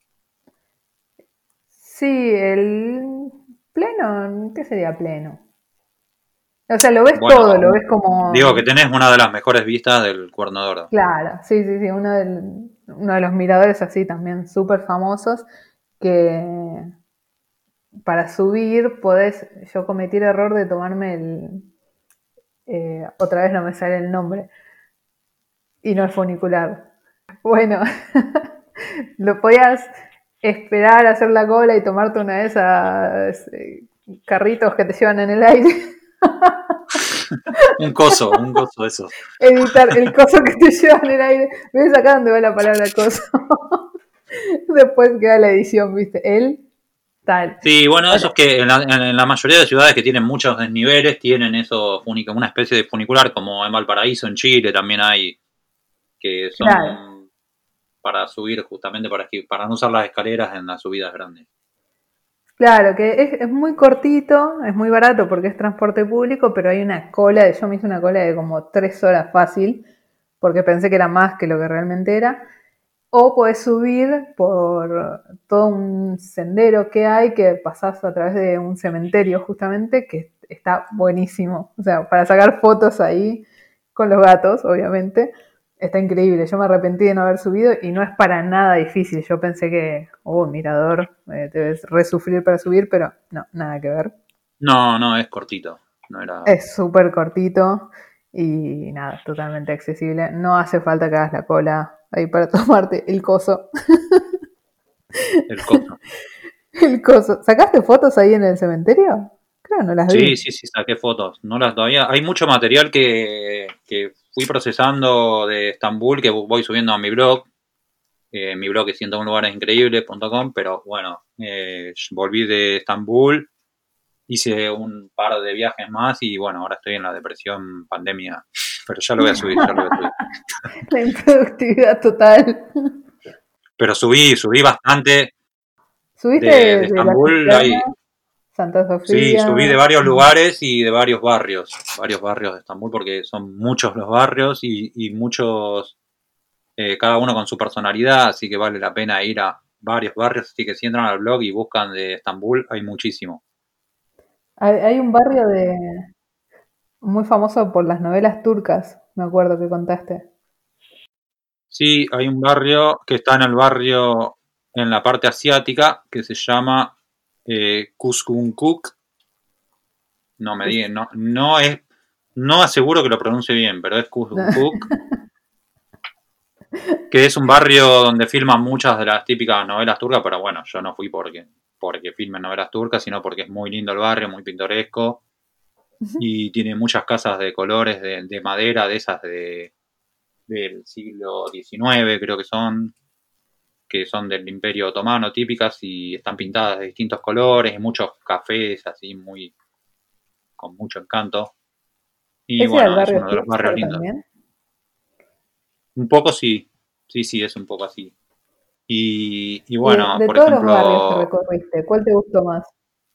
Sí, el pleno, ¿qué sería pleno? O sea, lo ves Bueno, todo, lo ves digo que como... tenés una de las mejores vistas del Cuerno de Oro. Claro, sí, sí, sí, uno de los miradores así también súper famosos que para subir podés, yo cometí el error de tomarme otra vez no me sale el nombre, y no el funicular. Bueno, lo podías, esperar a hacer la cola y tomarte una de esas carritos que te llevan en el aire. Un coso de esos. Editar el coso que te lleva en el aire. ¿Ves acá donde va la palabra coso? Después queda la edición, ¿viste? El tal. Sí, bueno, eso es que en la mayoría de ciudades que tienen muchos desniveles tienen eso, una especie de funicular, como en Valparaíso, en Chile también hay, que Claro. son para subir justamente para no usar las escaleras en las subidas grandes. Claro, que es muy cortito, es muy barato porque es transporte público, pero hay una cola, yo me hice una cola de como 3 horas fácil, porque pensé que era más que lo que realmente era. O podés subir por todo un sendero que hay, que pasás a través de un cementerio justamente, que está buenísimo. O sea, para sacar fotos ahí con los gatos, obviamente. Está increíble. Yo me arrepentí de no haber subido y no es para nada difícil. Yo pensé que, mirador, debes resufrir para subir, pero no, nada que ver. No, no, es cortito. No era Es súper cortito y nada, totalmente accesible. No hace falta que hagas la cola ahí para tomarte el coso. el coso. El coso. ¿Sacaste fotos ahí en el cementerio? Claro, no las Sí, vi. sí, sí, saqué fotos. No las todavía. Hay mucho material que fui procesando de Estambul que voy subiendo a mi blog. Mi blog es 101lugaresincreíbles.com, pero bueno, volví de Estambul, hice un par de viajes más y bueno, ahora estoy en la depresión pandemia, pero ya lo voy a subir, ya lo voy a subir. La improductividad total. Pero subí bastante ¿Subiste de de la Estambul, Cisterna, hay, Santa sí, Sofía? subí de varios lugares y de varios barrios de Estambul, porque son muchos los barrios y muchos, cada uno con su personalidad, así que vale la pena ir a varios barrios, así que si entran al blog y buscan de Estambul, hay muchísimo. Hay un barrio muy famoso por las novelas turcas, me acuerdo que contaste. Sí, hay un barrio que está en el barrio, en la parte asiática, que se llama Kuzgunkuk. No me digan, no aseguro que lo pronuncie bien, pero es Kuzgunkuk, que es un barrio donde filman muchas de las típicas novelas turcas, pero bueno, yo no fui porque filmen novelas turcas, sino porque es muy lindo el barrio, muy pintoresco, y tiene muchas casas de colores de madera, de esas del siglo XIX, creo que son del Imperio Otomano típicas y están pintadas de distintos colores y muchos cafés así muy con mucho encanto. Y ¿Ese era el bueno, es barrio uno de los barrios hipster lindos. también? Un poco sí, sí, es un poco así. Y Y bueno, de por todos los barrios que ejemplo, recorriste, ¿cuál te gustó más?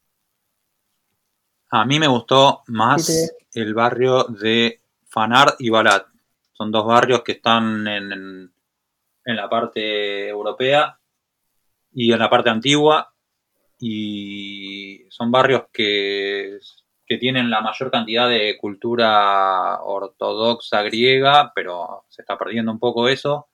a mí me gustó Si te... más el barrio de Fanar y Balat. Son dos barrios que están en la parte europea y en la parte antigua y son barrios que tienen la mayor cantidad de cultura ortodoxa griega, pero se está perdiendo un poco eso,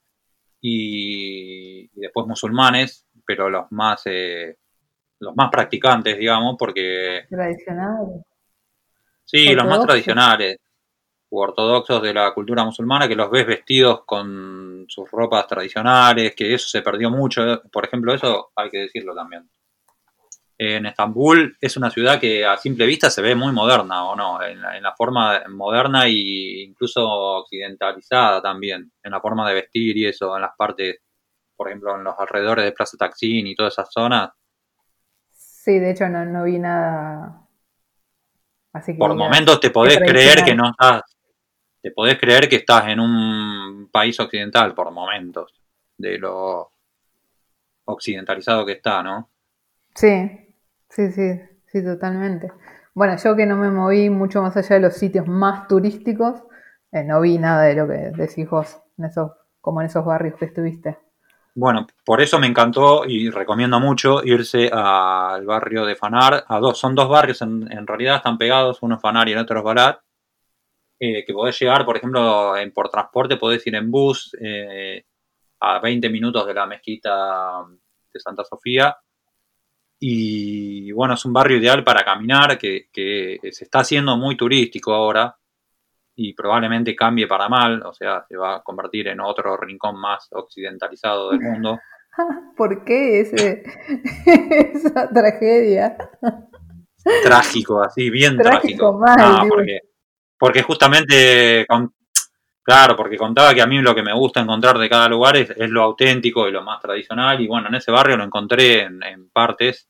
y después musulmanes, pero los más practicantes, digamos, porque Tradicional, sí, los más ortodoxos. tradicionales u ortodoxos de la cultura musulmana, que los ves vestidos con sus ropas tradicionales, que eso se perdió mucho, por ejemplo, eso hay que decirlo también. En Estambul es una ciudad que a simple vista se ve muy moderna, ¿o no? En la forma moderna e incluso occidentalizada también, en la forma de vestir y eso, en las partes, por ejemplo, en los alrededores de Plaza Taksim y todas esas zonas. Sí, de hecho no vi nada así que Por digas, momentos qué tradicional. te podés creer que estás en un país occidental, por momentos, de lo occidentalizado que está, ¿no? Sí, sí, totalmente. Bueno, yo que no me moví mucho más allá de los sitios más turísticos, no vi nada de lo que decís vos, como en esos barrios que estuviste. Bueno, por eso me encantó y recomiendo mucho irse al barrio de Fanar. Son dos barrios, en realidad están pegados, uno es Fanar y el otro es Balat. Que podés llegar, por ejemplo, por transporte, podés ir en bus a 20 minutos de la mezquita de Santa Sofía. Y bueno, es un barrio ideal para caminar, que se está haciendo muy turístico ahora y probablemente cambie para mal, o sea, se va a convertir en otro rincón más occidentalizado del mundo. ¿Por qué esa tragedia? Trágico, así, bien Trágico trágico. mal, No, digo. porque justamente, claro, porque contaba que a mí lo que me gusta encontrar de cada lugar es lo auténtico y lo más tradicional. Y bueno, en ese barrio lo encontré en partes.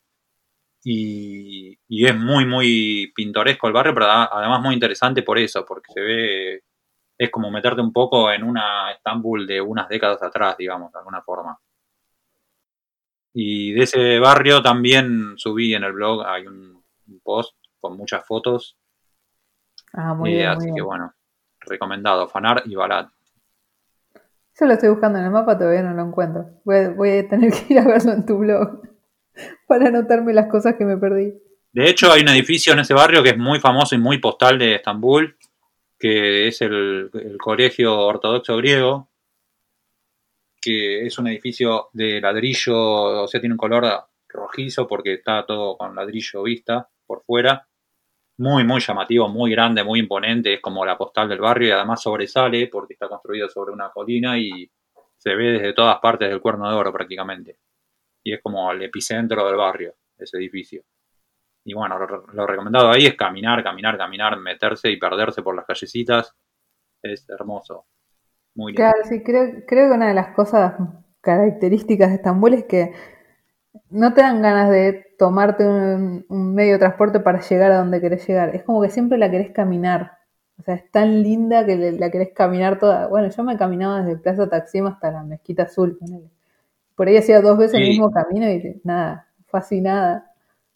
Y es muy, muy pintoresco el barrio, pero además muy interesante por eso, porque se ve, es como meterte un poco en una Estambul de unas décadas atrás, digamos, de alguna forma. Y de ese barrio también subí en el blog, hay un post con muchas fotos, Ah, muy bien, muy así que bien. bueno, recomendado, Fanar y Balat. Yo lo estoy buscando en el mapa, todavía no lo encuentro. Voy a tener que ir a verlo en tu blog para anotarme las cosas que me perdí. De hecho, hay un edificio en ese barrio que es muy famoso y muy postal de Estambul, que es el Colegio Ortodoxo Griego, que es un edificio de ladrillo, o sea, tiene un color rojizo porque está todo con ladrillo vista por fuera. Muy, muy llamativo, muy grande, muy imponente, es como la postal del barrio y además sobresale porque está construido sobre una colina y se ve desde todas partes del Cuerno de Oro prácticamente. Y es como el epicentro del barrio, ese edificio. Y bueno, lo recomendado ahí es caminar, caminar, caminar, meterse y perderse por las callecitas. Es hermoso, muy Claro, lindo. sí, creo que una de las cosas características de Estambul es que no te dan ganas de tomarte un medio de transporte para llegar a donde querés llegar. Es como que siempre la querés caminar. O sea, es tan linda que la querés caminar toda. Bueno, yo me he caminado desde Plaza Taksim hasta la Mezquita Azul. Ponele. Por ahí hacía 2 veces el Sí, mismo camino y nada, fascinada.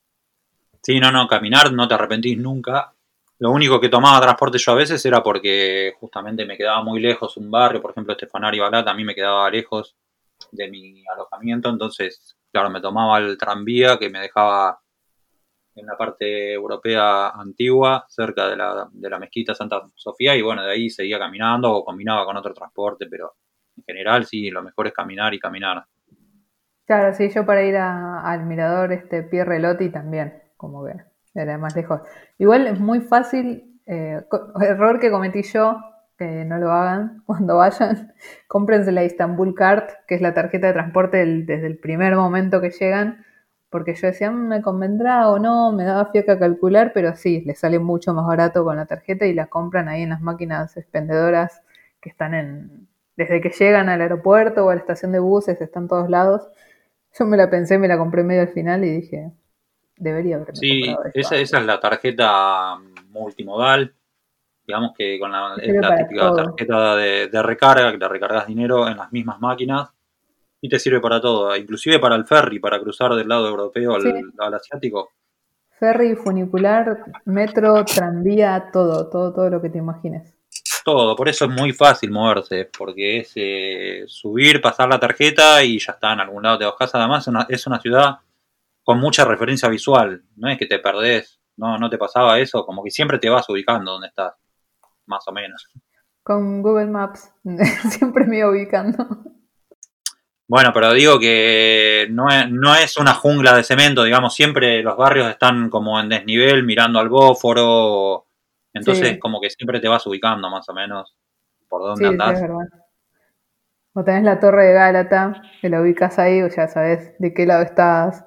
sí, no, no, caminar no te arrepentís nunca. Lo único que tomaba transporte yo a veces era porque justamente me quedaba muy lejos un barrio, por ejemplo, Estefanari y Balat, a mí me quedaba lejos de mi alojamiento, entonces, claro, me tomaba el tranvía que me dejaba en la parte europea antigua, cerca de la mezquita Santa Sofía, y bueno, de ahí seguía caminando o combinaba con otro transporte, pero en general sí, lo mejor es caminar y caminar. Claro, sí, yo para ir al mirador Pierre Lotti también, como que era más lejos. Igual es muy fácil, error que cometí yo, que no lo hagan cuando vayan, cómprense la Istanbul Card, que es la tarjeta de transporte desde el primer momento que llegan, porque yo decía, me convendrá o no, me daba fiaca calcular, pero sí, les sale mucho más barato con la tarjeta y la compran ahí en las máquinas expendedoras que están desde que llegan al aeropuerto o a la estación de buses, están todos lados. Yo me la pensé, me la compré medio al final y dije, debería haberme Sí, comprado esto esa antes. es la tarjeta multimodal, digamos que Me es sirve la para típica todo. tarjeta de recarga, que te recargas dinero en las mismas máquinas y te sirve para todo, inclusive para el ferry, para cruzar del lado europeo Sí, al asiático, ferry, funicular, metro, tranvía, todo, todo, todo lo que te imagines. todo, por eso es muy fácil moverse, porque es subir, pasar la tarjeta y ya está, en algún lado te bajás, además es una ciudad con mucha referencia visual, no es que te perdés, no, no te pasaba eso, como que siempre te vas ubicando donde estás, más o menos. Con Google Maps siempre me iba ubicando. Bueno, pero digo que no es una jungla de cemento, digamos, siempre los barrios están como en desnivel, mirando al Bósforo, entonces Sí, como que siempre te vas ubicando más o menos por dónde sí, sí, es andás. verdad. O tenés la Torre de Gálata, que la ubicas ahí, o ya sabes de qué lado estás.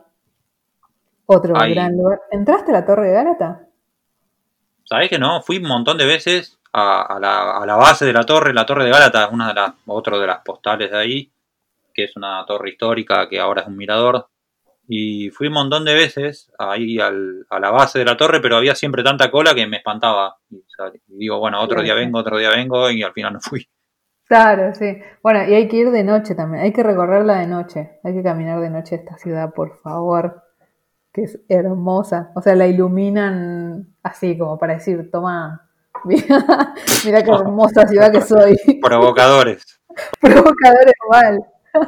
Otro Hay, gran lugar. ¿Entraste a la Torre de Gálata? ¿sabés que no? Fui un montón de veces a la base de la Torre de Gálata, es una otro de las postales de ahí, que es una torre histórica que ahora es un mirador. Y fui un montón de veces ahí a la base de la torre, pero había siempre tanta cola que me espantaba. Y digo, bueno, Claro, sí. otro día vengo, y al final no fui. Claro, sí. Bueno, y hay que ir de noche también, hay que recorrerla de noche, hay que caminar de noche esta ciudad, por favor, que es hermosa. O sea, la iluminan así, como para decir, toma, mira, mira qué hermosa ciudad que soy. Provocadores. Provocadores mal.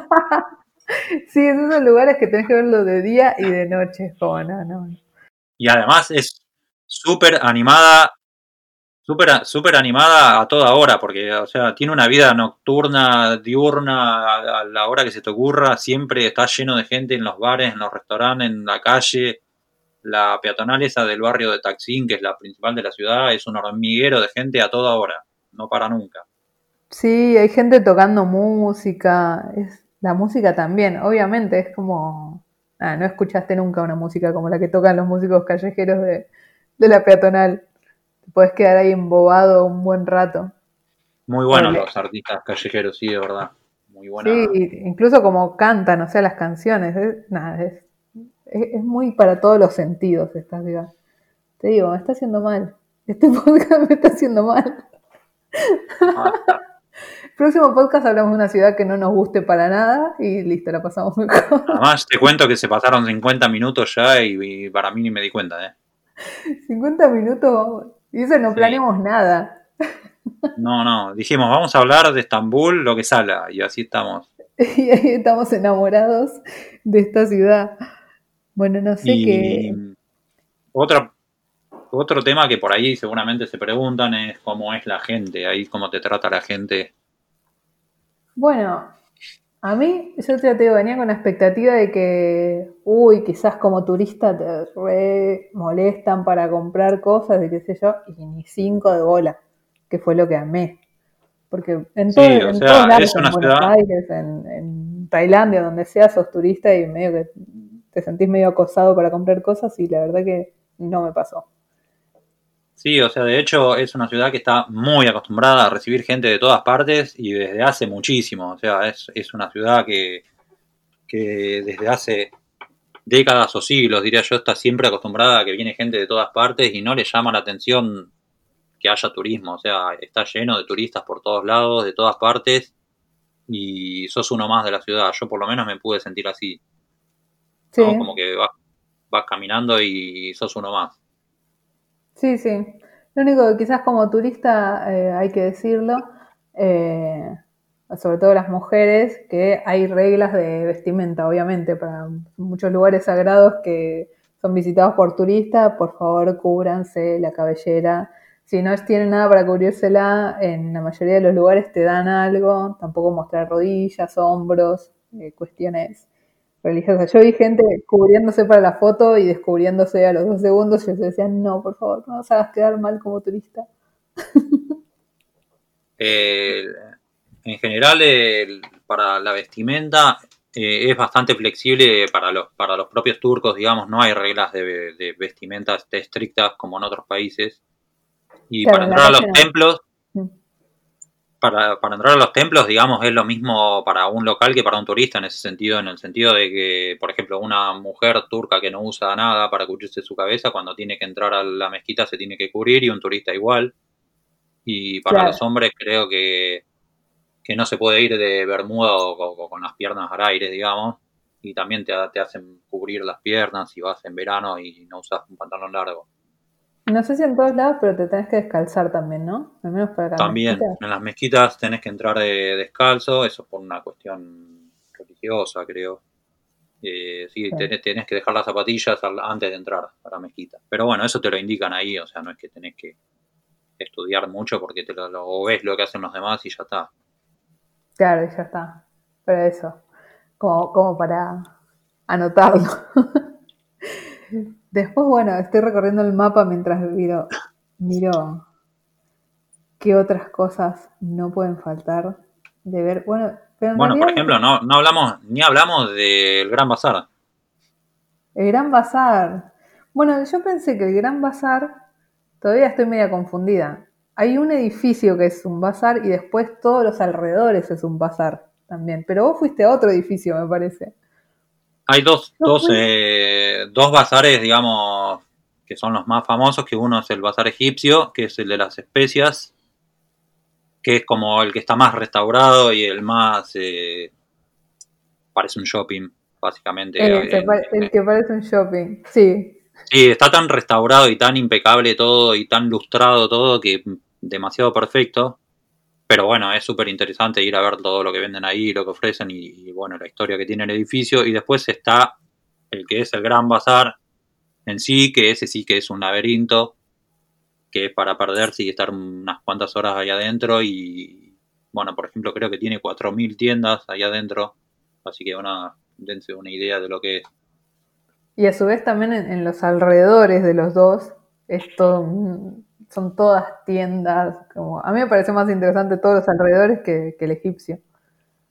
Sí, esos son lugares que tenés que verlo de día y de noche. Como no, no. Y además es súper animada, súper animada a toda hora, porque, o sea, tiene una vida nocturna, diurna, a la hora que se te ocurra, siempre está lleno de gente en los bares, en los restaurantes, en la calle. La peatonal esa del barrio de Taksim, que es la principal de la ciudad, es un hormiguero de gente a toda hora, no para nunca. Sí, hay gente tocando música, La música también, obviamente, es como... no escuchaste nunca una música como la que tocan los músicos callejeros de la peatonal. Te podés quedar ahí embobado un buen rato. Muy O buenos los artistas callejeros, sí, de verdad. Muy sí, buena. incluso como cantan, o sea, las canciones. Es muy para todos los sentidos esta ciudad. Te digo, me está haciendo mal. Este podcast me está haciendo mal. Basta. Próximo podcast hablamos de una ciudad que no nos guste para nada y listo, la pasamos mejor. Además, te cuento que se pasaron 50 minutos ya y para mí ni me di cuenta, ¿eh? 50 minutos y eso no Sí. planeamos nada. No. Dijimos, vamos a hablar de Estambul, lo que salga. Y así estamos. Y ahí estamos enamorados de esta ciudad. Bueno, no sé Y qué. otra, otro tema que por ahí seguramente se preguntan es cómo es la gente, ahí cómo te trata la gente. Bueno, a mí, yo te digo, venía con la expectativa de que, quizás como turista te re molestan para comprar cosas y qué sé yo, y ni 5 de bola, que fue lo que amé. Porque Sí, o en todos sea, lados, es en una Buenos ciudad. Aires, en Tailandia, donde sea, sos turista y medio que te sentís medio acosado para comprar cosas y la verdad que no me pasó. Sí, o sea, de hecho es una ciudad que está muy acostumbrada a recibir gente de todas partes y desde hace muchísimo. O sea, es una ciudad que desde hace décadas o siglos, diría yo, está siempre acostumbrada a que viene gente de todas partes y no le llama la atención que haya turismo. O sea, está lleno de turistas por todos lados, de todas partes y sos uno más de la ciudad. Yo por lo menos me pude sentir así, ¿no? Como Sí, que vas caminando y sos uno más. sí, sí. Lo único que quizás como turista hay que decirlo, eh, sobre todo las mujeres, que hay reglas de vestimenta, obviamente, para muchos lugares sagrados que son visitados por turistas, por favor cúbranse la cabellera. Si no tienen nada para cubrírsela, en la mayoría de los lugares te dan algo, tampoco mostrar rodillas, hombros, cuestiones religiosas. Yo vi gente cubriéndose para la foto y descubriéndose a los 2 segundos y yo decía, no, por favor, no nos hagas quedar mal como turista. Eh, en general, para la vestimenta es bastante flexible para los propios turcos, digamos, no hay reglas de vestimenta estrictas como en otros países. Y Claro, para en la entrar a los calle no. templos, Mm. para entrar a los templos, digamos, es lo mismo para un local que para un turista en ese sentido, en el sentido de que, por ejemplo, una mujer turca que no usa nada para cubrirse su cabeza, cuando tiene que entrar a la mezquita se tiene que cubrir y un turista igual. Y para los Claro. hombres creo que no se puede ir de bermuda o con las piernas al aire, digamos, y también te hacen cubrir las piernas si vas en verano y no usas un pantalón largo. No sé si en todos lados, pero te tenés que descalzar también, ¿no? Al menos para la mezquita. También en las mezquitas tenés que entrar descalzo, eso por una cuestión religiosa, creo. Sí, Sí. tenés que dejar las zapatillas antes de entrar a la mezquita. Pero bueno, eso te lo indican ahí, o sea, no es que tenés que estudiar mucho porque lo ves lo que hacen los demás y ya está. Claro, y ya está. Pero eso, como para anotarlo. Después, bueno, estoy recorriendo el mapa mientras miro qué otras cosas no pueden faltar de ver. Bueno, pero en Bueno, por realidad ejemplo, no hablamos, ni hablamos del Gran Bazar. el Gran Bazar. Bueno, yo pensé que el Gran Bazar, todavía estoy media confundida. Hay un edificio que es un bazar y después todos los alrededores es un bazar también. Pero vos fuiste a otro edificio, me parece. Hay Yo fui. dos bazares, digamos, que son los más famosos, que uno es el bazar egipcio, que es el de las especias, que es como el que está más restaurado y el más, parece un shopping, básicamente. El que parece un shopping. Sí, Sí, está tan restaurado y tan impecable todo y tan lustrado todo que demasiado perfecto. Pero bueno, es súper interesante ir a ver todo lo que venden ahí, lo que ofrecen y bueno, la historia que tiene el edificio. Y después está el que es el Gran Bazar en sí, que ese sí que es un laberinto, que es para perderse y estar unas cuantas horas ahí adentro. Y bueno, por ejemplo, creo que tiene 4.000 tiendas ahí adentro. Así que dense una idea de lo que es. y a su vez también en los alrededores de los dos es todo son todas tiendas. Como, a mí me pareció más interesante todos los alrededores que el egipcio.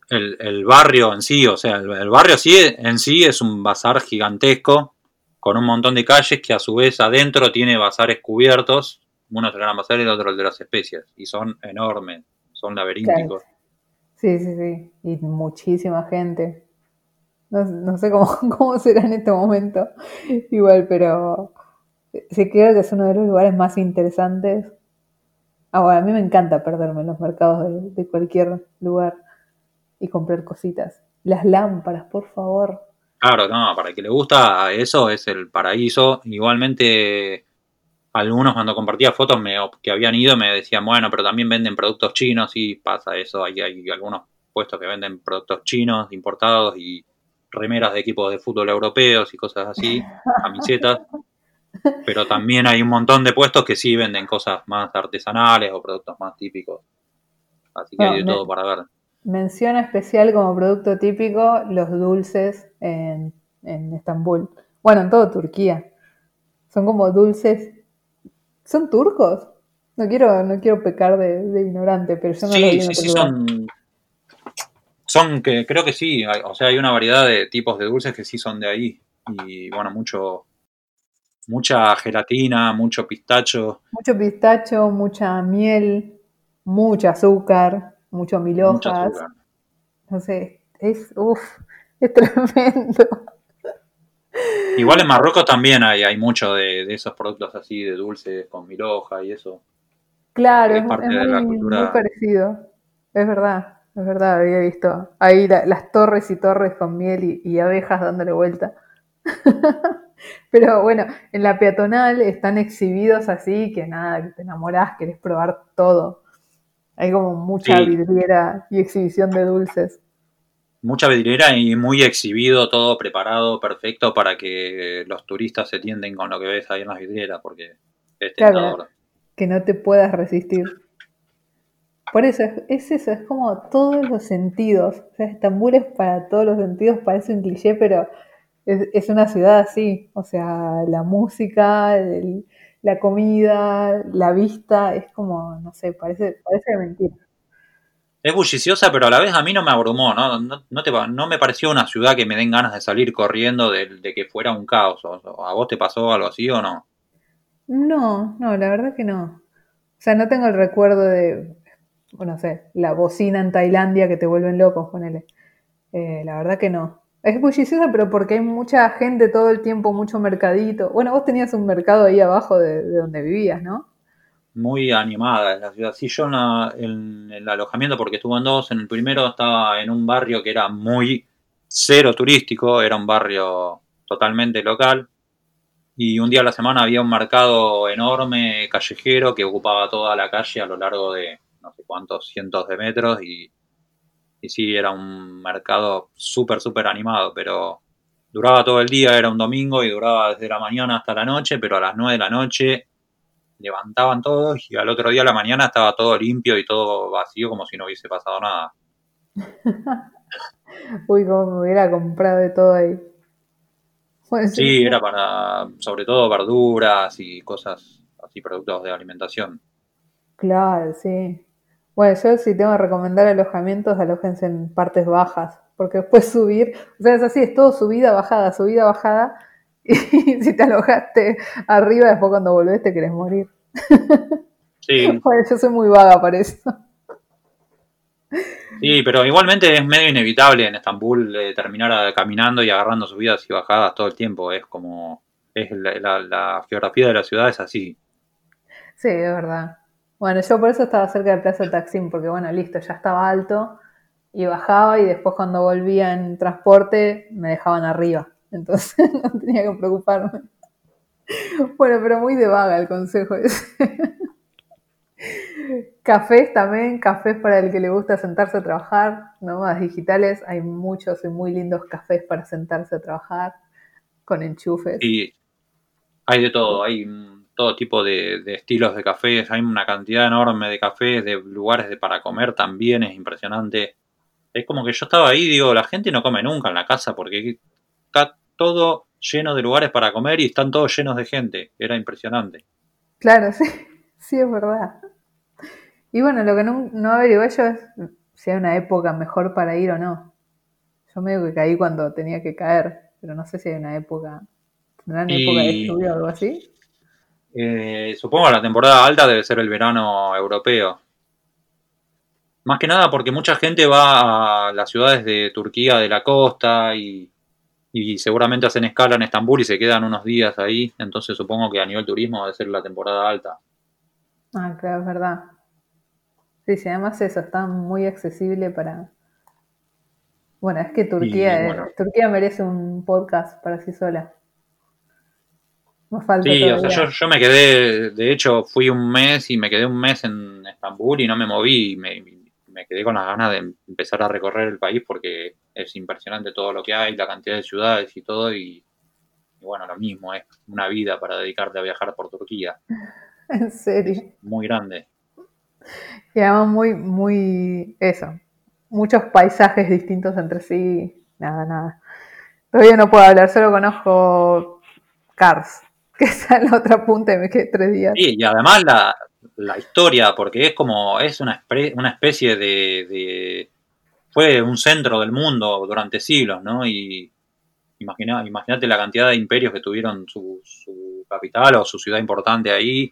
el barrio en sí, o sea, el barrio sí, en sí es un bazar gigantesco con un montón de calles que a su vez adentro tiene bazares cubiertos, uno es el gran bazar y el otro el de las especias, y son enormes, son Claro. laberínticos. Sí, sí, sí. Y muchísima gente. No, no sé cómo, cómo será en este momento. Igual, pero sí creo que es uno de los lugares más interesantes. Ah, bueno, a mí me encanta perderme en los mercados de cualquier lugar y comprar cositas. Las lámparas, por favor. Claro, no, para el que le gusta eso es el paraíso. Igualmente, algunos cuando compartía fotos que habían ido me decían, bueno, pero también venden productos chinos, y pasa eso, hay algunos puestos que venden productos chinos importados y remeras de equipos de fútbol europeos y cosas así, camisetas, pero también hay un montón de puestos que sí venden cosas más artesanales o productos más típicos, así que hay No, de todo para ver. mención especial como producto típico los dulces en Estambul. Bueno, en todo Turquía. Son como dulces. ¿Son turcos? No quiero pecar de ignorante, pero yo no los vi Sí, en sí, otro sí, lugar. son que creo que sí, o sea, hay una variedad de tipos de dulces que sí son de ahí, y bueno, mucha gelatina, mucho pistacho, Mucho pistacho, mucha miel, mucho azúcar, mucho mil mucho hojas. azúcar. No sé, es tremendo. Igual en Marruecos también hay mucho de esos productos así, de dulces con mil hoja y eso, Claro, que es parte es de la muy cultura. parecido. Es verdad, había visto ahí las torres y torres con miel y abejas dándole vuelta. Pero bueno, en la peatonal están exhibidos así que nada, que te enamorás, querés probar todo. Hay como mucha Sí, vidriera y exhibición de dulces. mucha vidriera y muy exhibido, todo preparado, perfecto para que los turistas se tienten con lo que ves ahí en las vidrieras, porque es Claro, tentador. que no te puedas resistir. Por eso es eso, es como todos los sentidos. O sea, Estambul es para todos los sentidos, parece un cliché, pero es una ciudad así. O sea, la música, la comida, la vista, es como, no sé, parece mentira. Es bulliciosa, pero a la vez a mí no me abrumó, ¿no? No me pareció una ciudad que me den ganas de salir corriendo de que fuera un caos. ¿A vos te pasó algo así o no? No, no, la verdad que no. O sea, no tengo el recuerdo de, bueno, no sé, la bocina en Tailandia que te vuelven locos, ponele. La verdad que no. Es bulliciosa, pero porque hay mucha gente todo el tiempo, mucho mercadito. Bueno, vos tenías un mercado ahí abajo de donde vivías, ¿no? Muy animada es la ciudad. Sí, yo en el alojamiento, porque estuve en dos, en el primero estaba en un barrio que era muy cero turístico, era un barrio totalmente local, y un día a la semana había un mercado enorme, callejero, que ocupaba toda la calle a lo largo de no sé cuántos cientos de metros, y sí, era un mercado súper, súper animado, pero duraba todo el día, era un domingo y duraba desde la mañana hasta la noche, pero a las 9 de la noche levantaban todos y al otro día a la mañana estaba todo limpio y todo vacío como si no hubiese pasado nada. Uy, como me hubiera comprado de todo ahí. Bueno, Sí, era para sobre todo verduras y cosas así, productos de alimentación. claro, sí. Bueno, yo si tengo que recomendar alojamientos, alójense en partes bajas, porque después subir, o sea, es así, es todo subida, bajada, y si te alojaste arriba, después cuando volvés te querés morir. Sí, Bueno, yo soy muy vaga para eso. sí, pero igualmente es medio inevitable en Estambul terminar caminando y agarrando subidas y bajadas todo el tiempo. Es como, es la geografía de la ciudad es así. Sí, es verdad. Bueno, yo por eso estaba cerca de Plaza Taksim, porque bueno, listo, ya estaba alto y bajaba y después cuando volvía en transporte me dejaban arriba. Entonces no tenía que preocuparme. Bueno, pero muy de vaga el consejo ese. Cafés también, cafés para el que le gusta sentarse a trabajar, nómadas digitales, hay muchos y muy lindos cafés para sentarse a trabajar con enchufes. Y hay de todo, hay todo tipo de estilos de cafés, hay una cantidad enorme de cafés, de lugares para comer también, es impresionante. Es como que yo estaba ahí y digo, la gente no come nunca en la casa porque está todo lleno de lugares para comer y están todos llenos de gente. Era impresionante. Claro, sí, sí es verdad. Y bueno, lo que no averigué yo es si hay una época mejor para ir o no. Yo medio que caí cuando tenía que caer, pero no sé si hay una época, ¿tendrán época de Y lluvia o algo así? supongo que la temporada alta debe ser el verano europeo. Más que nada porque mucha gente va a las ciudades de Turquía, de la costa, y seguramente hacen escala en Estambul y se quedan unos días ahí. Entonces supongo que a nivel turismo debe ser la temporada alta. Ah, claro, es verdad. Sí, sí, además eso, está muy accesible para... Bueno, es que Y Turquía, bueno, Turquía merece un podcast para sí sola. Nos falta sí, o sea, todavía. yo me quedé, de hecho fui un mes y me quedé un mes en Estambul y no me moví. Me quedé con las ganas de empezar a recorrer el país porque es impresionante todo lo que hay, la cantidad de ciudades y todo. Y bueno, lo mismo, es una vida para dedicarte a viajar por Turquía. En Es serio. muy grande. Y además muy, eso. Muchos paisajes distintos entre sí. Nada, nada. Todavía no puedo hablar, solo conozco Cars, que está en la otra punta y me quedé 3 días. Y además la historia, porque es como, es una especie fue un centro del mundo durante siglos, ¿no? Y imagínate la cantidad de imperios que tuvieron su capital o su ciudad importante ahí.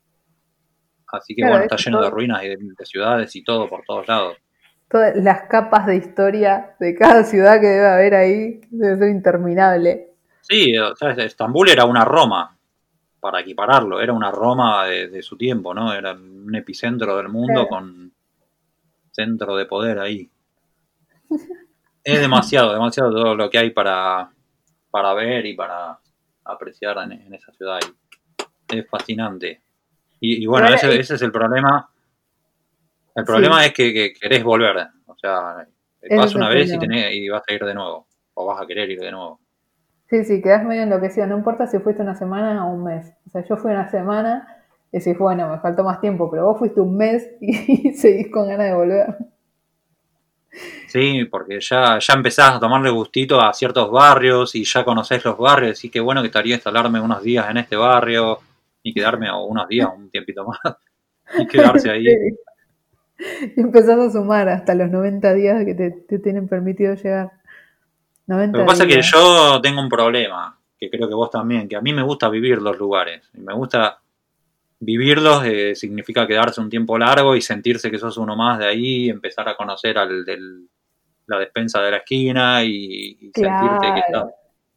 Así que Claro, bueno, está eso, lleno de ruinas y de ciudades y todo por todos lados. todas las capas de historia de cada ciudad que debe haber ahí debe ser interminable. Sí, o sea, Estambul era una Roma, para equipararlo, era una Roma de su tiempo, ¿no? Era un epicentro del mundo Claro. con centro de poder ahí. Es demasiado, demasiado todo lo que hay para ver y para apreciar en esa ciudad. Y es fascinante. Y bueno, Igual, ese es el problema. El sí, problema es que querés volver. O sea, ese vas es el una vez problema. y vas a ir de nuevo. O vas a querer ir de nuevo. Sí, sí, quedás medio enloquecido. No importa si fuiste una semana o un mes. O sea, yo fui una semana y decís, bueno, me faltó más tiempo, pero vos fuiste un mes y seguís con ganas de volver. Sí, porque ya empezás a tomarle gustito a ciertos barrios y ya conocés los barrios. Y qué bueno que estaría instalarme unos días en este barrio y quedarme, o unos días, un tiempito más, y quedarse ahí. Sí. Y empezás a sumar hasta los 90 días que te tienen permitido llegar. Lo que 90 pasa es que días. yo tengo un problema, que creo que vos también, que a mí me gusta vivir los lugares. Y me gusta vivirlos, significa quedarse un tiempo largo y sentirse que sos uno más de ahí, empezar a conocer la despensa de la esquina y sentirte que estás. Claro,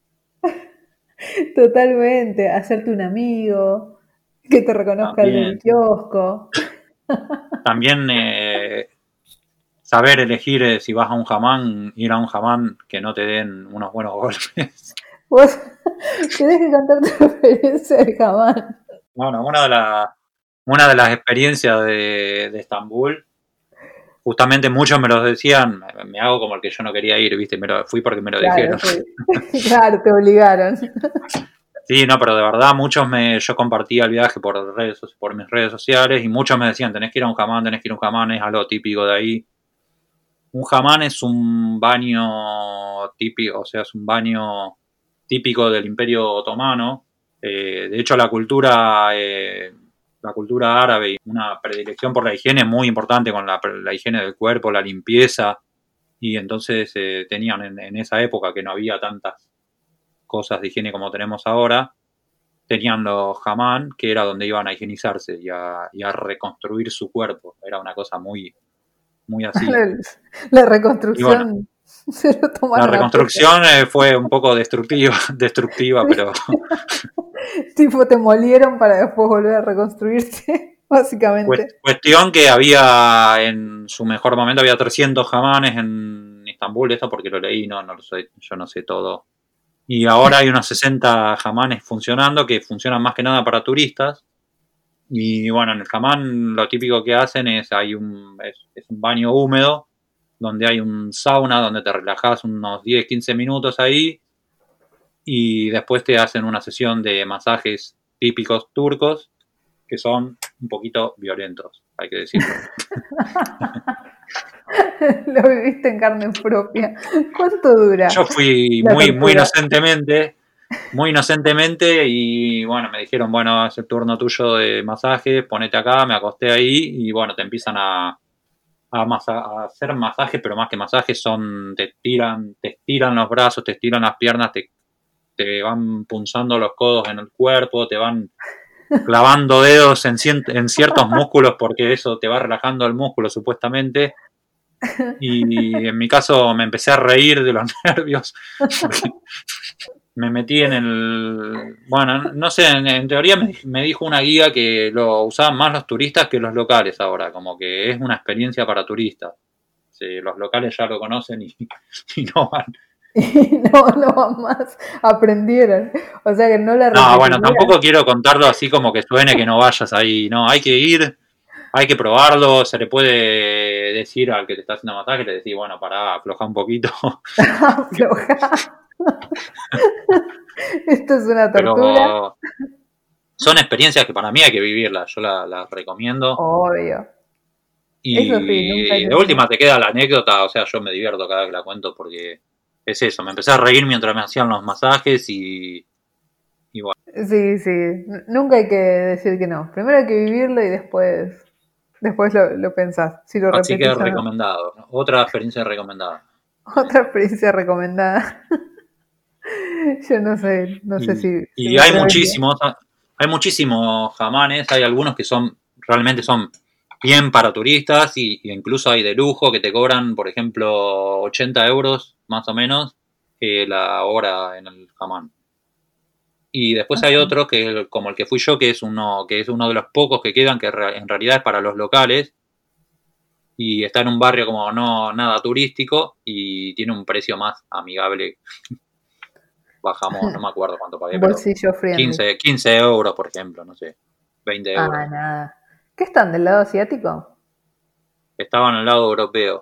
totalmente. Hacerte un amigo, que te reconozca el del También, kiosco. también saber elegir si vas a un hamán, ir a un hamán que no te den unos buenos golpes. Vos tenés que contar tu experiencia del jamán. Bueno, una de las experiencias de Estambul, justamente muchos me lo decían, me hago como el que yo no quería ir, ¿viste? Fui porque me lo Claro, dijeron. sí. Claro, te obligaron. Sí, no, pero de verdad yo compartía el viaje por mis redes sociales y muchos me decían, tenés que ir a un hamán, tenés que ir a un hamán, es algo típico de ahí. Un hamán es un baño típico, o sea, es un baño típico del Imperio Otomano. De hecho, la cultura árabe y una predilección por la higiene muy importante con la higiene del cuerpo, la limpieza, y entonces tenían en esa época que no había tantas cosas de higiene como tenemos ahora, tenían los hamán, que era donde iban a higienizarse y a reconstruir su cuerpo. Era una cosa muy, muy así. La Y bueno, reconstrucción se lo la tomaron a pecho. reconstrucción fue un poco destructiva, pero Tipo, te molieron para después volver a reconstruirse, básicamente. cuestión que había en su mejor momento, había 300 hamanes en Estambul, esto porque lo leí, no lo sé, yo no sé todo. Y ahora hay unos 60 hamanes funcionando, que funcionan más que nada para turistas. Y bueno, en el hamán lo típico que hacen es un baño húmedo, donde hay un sauna, donde te relajas unos 10-15 minutos ahí, y después te hacen una sesión de masajes típicos turcos, que son un poquito violentos, hay que decirlo. Lo viviste en carne propia. ¿Cuánto dura Yo fui la tortura? muy inocentemente y bueno, me dijeron, bueno, es el turno tuyo de masaje, ponete acá, me acosté ahí y bueno, te empiezan a hacer masaje, pero más que masaje te estiran los brazos, te estiran las piernas, te van punzando los codos en el cuerpo, te van clavando dedos en ciertos músculos porque eso te va relajando el músculo supuestamente. Y en mi caso me empecé a reír de los nervios porque me metí en el... Bueno, no sé, en teoría me dijo una guía que lo usaban más los turistas que los locales ahora, como que es una experiencia para turistas. Sí, los locales ya lo conocen y no van. Y no van más, aprendieron. O sea que no la No, bueno, repetirían. tampoco quiero contarlo así como que suene que no vayas ahí. No, hay que ir, hay que probarlo. Se le puede decir al que te está haciendo masaje, le decís, bueno, pará, afloja un poquito. Afloja. Esto es una tortura. Pero son experiencias que para mí hay que vivirlas. Yo las recomiendo. Obvio. Eso sí, nunca Y hice de eso. última te queda la anécdota, o sea, yo me divierto cada vez que la cuento porque es eso. Me empecé a reír mientras me hacían los masajes y bueno. Sí, sí. Nunca hay que decir que no. Primero hay que vivirlo y después lo pensás. Si lo Así que repetís o no. recomendado. Otra experiencia recomendada. Otra experiencia recomendada. Yo no sé si Y me atrevería. hay muchísimos jamanes, hay algunos que realmente son bien para turistas y incluso hay de lujo que te cobran, por ejemplo, 80 euros más o menos la hora en el jamán. Y después hay otros que, como el que fui yo, que es uno de los pocos que quedan, que en realidad es para los locales y está en un barrio como no nada turístico y tiene un precio más amigable. Bajamos, no me acuerdo cuánto pagué, pero Bolsillo friendly. 15 euros, por ejemplo, no sé, 20 Ah, euros. nada. ¿Qué están del lado asiático? Estaba en el lado europeo.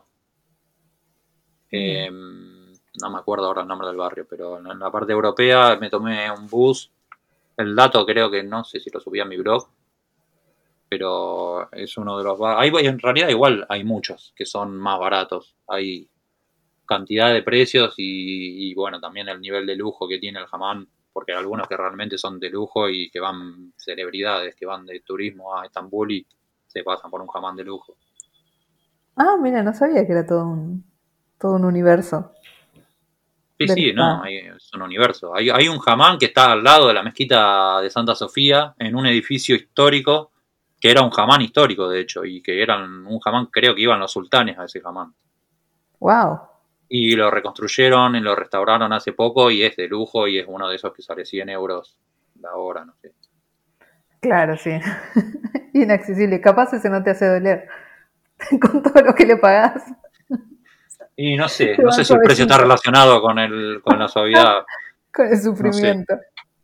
Mm. No me acuerdo ahora el nombre del barrio, pero en la parte europea me tomé un bus. El dato creo que no sé si lo subí a mi blog, pero es uno de los... En realidad igual hay muchos que son más baratos. Hay cantidad de precios y bueno, también el nivel de lujo que tiene el hammam, porque hay algunos que realmente son de lujo y que van celebridades, que van de turismo a Estambul y se pasan por un hammam de lujo. Ah, mira, no sabía que era todo un universo Sí, del sí, spa. no, es un universo. Hay un hammam que está al lado de la mezquita de Santa Sofía, en un edificio histórico, que era un hammam histórico, de hecho, y que eran un hammam, creo que iban los sultanes a ese hammam. Wow. Y lo reconstruyeron y lo restauraron hace poco y es de lujo y es uno de esos que sale 100 euros la hora, no sé. Claro, sí. Inaccesible. Capaz ese no te hace doler. Con todo lo que le pagás, Y no sé, te no sé van si el precio está suavecito. relacionado con la suavidad, Con el no sé. sufrimiento.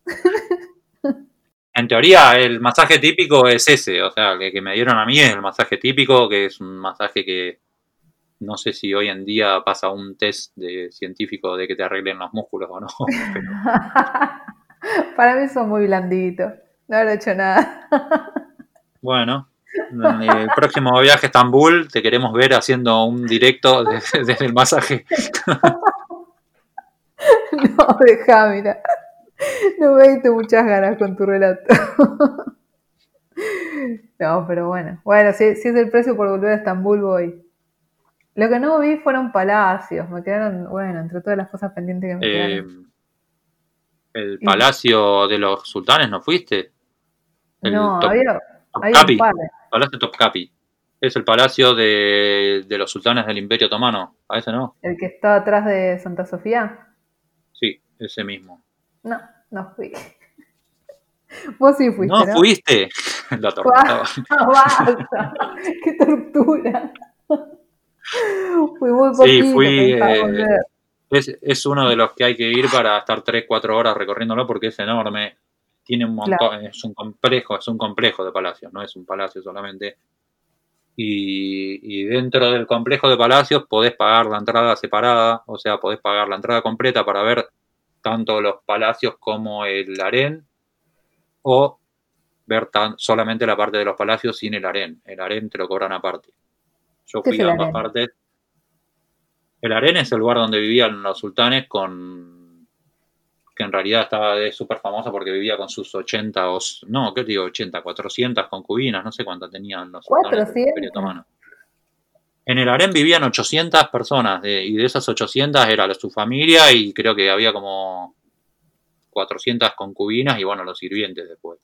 En teoría, el masaje típico es ese, o sea, que me dieron a mí es el masaje típico, que es un masaje que no sé si hoy en día pasa un test de científico de que te arreglen los músculos o no, pero Para mí son muy blanditos. No habrá hecho nada. bueno. En el próximo viaje a Estambul te queremos ver haciendo un directo desde el masaje. No, deja, mira. No me diste muchas ganas con tu relato. No, pero bueno. Bueno, si es el precio por volver a Estambul, voy. Lo que no vi fueron palacios. Me quedaron, bueno, entre todas las cosas pendientes que me Eh, quedaron. el Y Palacio de los Sultanes, ¿no fuiste? El no, había un Topkapi, par. Palacio Topkapi. Es el palacio de los sultanes del Imperio Otomano. ¿A ese no? El que está atrás de Santa Sofía. Sí, ese mismo. No, no fui. Vos sí fuiste, ¿No ¿no? fuiste? Lo atormentaba. Basta, qué tortura. Fui muy Sí, poquito, me fui. dejaba volver. Es uno de los que hay que ir para estar 3 4 horas recorriéndolo porque es enorme. Tiene un Claro, montón, es un complejo de palacios, no es un palacio solamente. Y dentro del complejo de palacios podés pagar la entrada separada, o sea, podés pagar la entrada completa para ver tanto los palacios como el harén, o ver solamente la parte de los palacios sin el harén. El harén te lo cobran aparte. Yo ¿qué es fui a el ambas harén? partes. El harén es el lugar donde vivían los sultanes que en realidad es súper famosa porque vivía con sus 80, no, ¿qué te digo? 80, 400 concubinas, no sé cuántas tenían los sultanes del Imperio 400. Otomano. En el harén vivían 800 personas y de esas 800 era su familia y creo que había como 400 concubinas y bueno, los sirvientes después.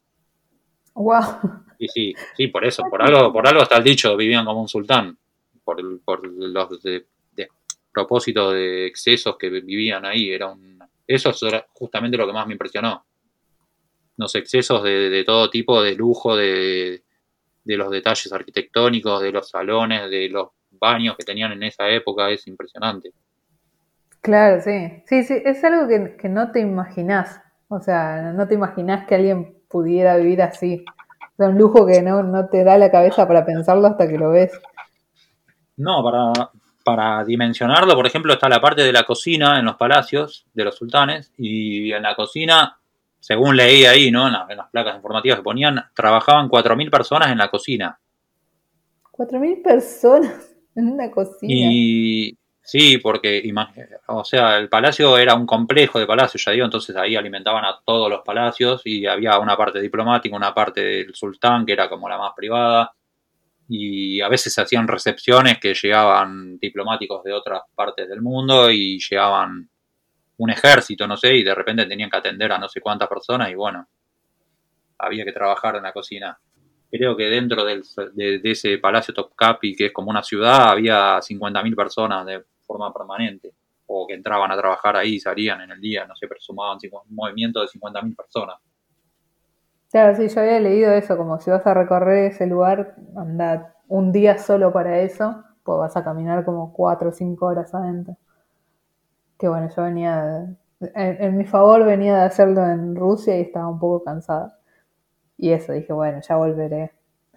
Wow. Y sí, sí, por algo hasta el dicho, vivían como un sultán, por los de propósito de excesos que vivían ahí, eso era justamente lo que más me impresionó. Los excesos de todo tipo, de lujo, de los detalles arquitectónicos, de los salones, de los baños que tenían en esa época, es impresionante. Claro, sí. Sí, sí, es algo que no te imaginás. O sea, no te imaginás que alguien pudiera vivir así. Es un lujo que no te da la cabeza para pensarlo hasta que lo ves. No, para dimensionarlo, por ejemplo, está la parte de la cocina en los palacios de los sultanes y en la cocina, según leí ahí, ¿no? En las placas informativas que ponían, trabajaban 4.000 personas en la cocina. 4.000 personas en una cocina. Y sí, porque, o sea, el palacio era un complejo de palacios, ya digo, entonces ahí alimentaban a todos los palacios y había una parte diplomática, una parte del sultán, que era como la más privada, y a veces se hacían recepciones que llegaban diplomáticos de otras partes del mundo y llegaban un ejército, no sé, y de repente tenían que atender a no sé cuántas personas y bueno, había que trabajar en la cocina. Creo que dentro de ese Palacio Topkapi, que es como una ciudad, había 50.000 personas de forma permanente, o que entraban a trabajar ahí y salían en el día, no sé, pero sumaban un movimiento de 50.000 personas. Claro, sí, yo había leído eso, como si vas a recorrer ese lugar, anda un día solo para eso, pues vas a caminar como 4 o 5 horas adentro. Que bueno, yo en mi favor venía de hacerlo en Rusia y estaba un poco cansada. Y eso, dije, bueno, ya volveré.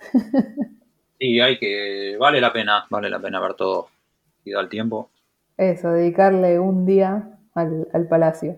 Sí, vale la pena ver todo y da el tiempo. Eso, dedicarle un día al palacio.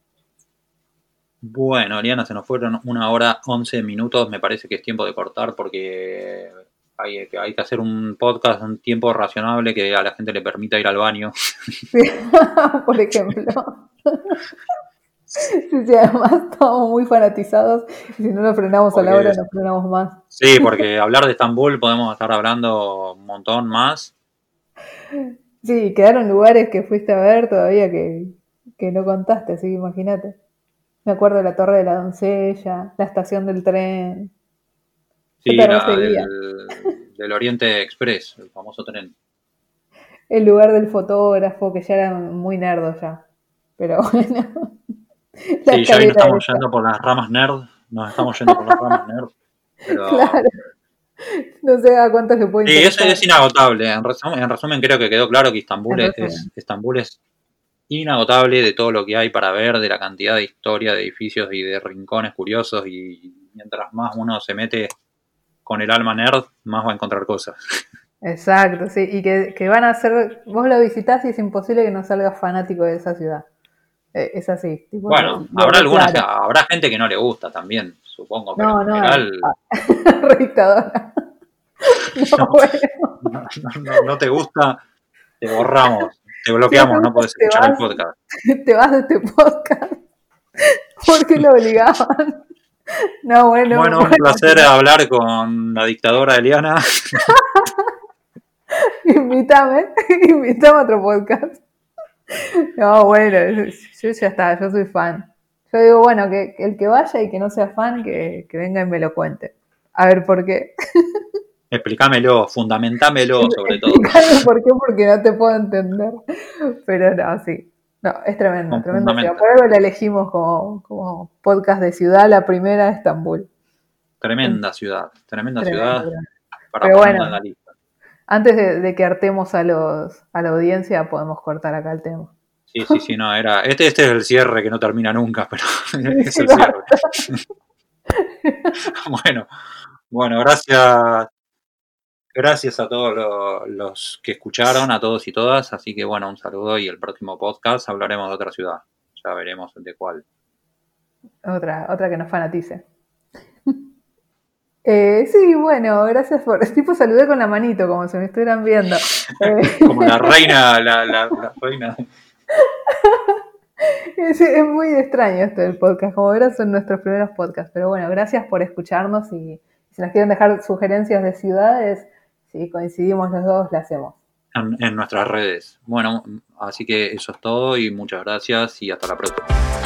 Bueno, Ariana, se nos fueron 1 hora 11 minutos. Me parece que es tiempo de cortar porque hay que hacer un podcast en un tiempo razonable que a la gente le permita ir al baño. Sí, por ejemplo. Sí, sí, además estamos muy fanatizados y si no nos frenamos a la Porque hora, nos frenamos más. sí, porque hablar de Estambul podemos estar hablando un montón más. Sí, quedaron lugares que fuiste a ver todavía que no contaste, así que imagínate. Me acuerdo de la Torre de la Doncella, la estación del tren. Yo te Sí, la reseguía. del Oriente Express, el famoso tren. El lugar del fotógrafo, que ya era muy nerdo ya. Pero bueno, la Sí, ya hoy nos escalera estamos esa. yendo por las ramas nerd. Nos estamos yendo por las ramas nerd. Pero Claro, no sé a cuántos le puede sí, eso interesar. es inagotable. En resumen, creo que quedó claro que En resumen. Estambul es inagotable de todo lo que hay para ver, de la cantidad de historia, de edificios y de rincones curiosos. Y mientras más uno se mete con el alma nerd, más va a encontrar cosas. Exacto, sí. Y que van a ser, vos lo visitás y es imposible que no salgas fanático de esa ciudad. Es así, tipo, Bueno, lo declaro. habrá gente que no le gusta también, supongo, pero en No, no, general, re dictadora. No, no, bueno. no te gusta, te borramos, te Si no te bloqueamos, no gusta, podés escuchar el podcast. te vas de este podcast porque lo obligaban. No, bueno, Bueno, un bueno, placer hablar con la dictadora Eliana. invítame, invítame a otro podcast. No, bueno, yo ya está, yo soy fan. Yo digo, bueno, que el que vaya y que no sea fan, que venga y me lo cuente. A ver por qué. Explícamelo, fundamentámelo sobre todo, Explicarme por qué, porque no te puedo entender. Pero no, sí. No, es tremendo, con tremenda ciudad. fundamento. Por algo la elegimos como podcast de ciudad, la primera es Estambul. Tremenda Tremendo, ciudad tremendo. para Pero ponerla en bueno, la lista. antes de que hartemos a la audiencia, podemos cortar acá el tema. Sí, sí, sí, no, este es el cierre que no termina nunca, pero es Sí, el cierre. basta. Bueno, bueno, gracias a todos los que escucharon, a todos y todas. Así que bueno, un saludo y el próximo podcast hablaremos de otra ciudad. Ya veremos de cuál. Otra que nos fanatice. Sí, bueno, gracias por. Tipo saludé con la manito, como si me estuvieran viendo. Como la reina, la reina. Es muy extraño esto del podcast. Como verás, son nuestros primeros podcasts. Pero bueno, gracias por escucharnos y si nos quieren dejar sugerencias de ciudades, si coincidimos los dos, las hacemos. en nuestras redes. Bueno, así que eso es todo y muchas gracias y hasta la próxima.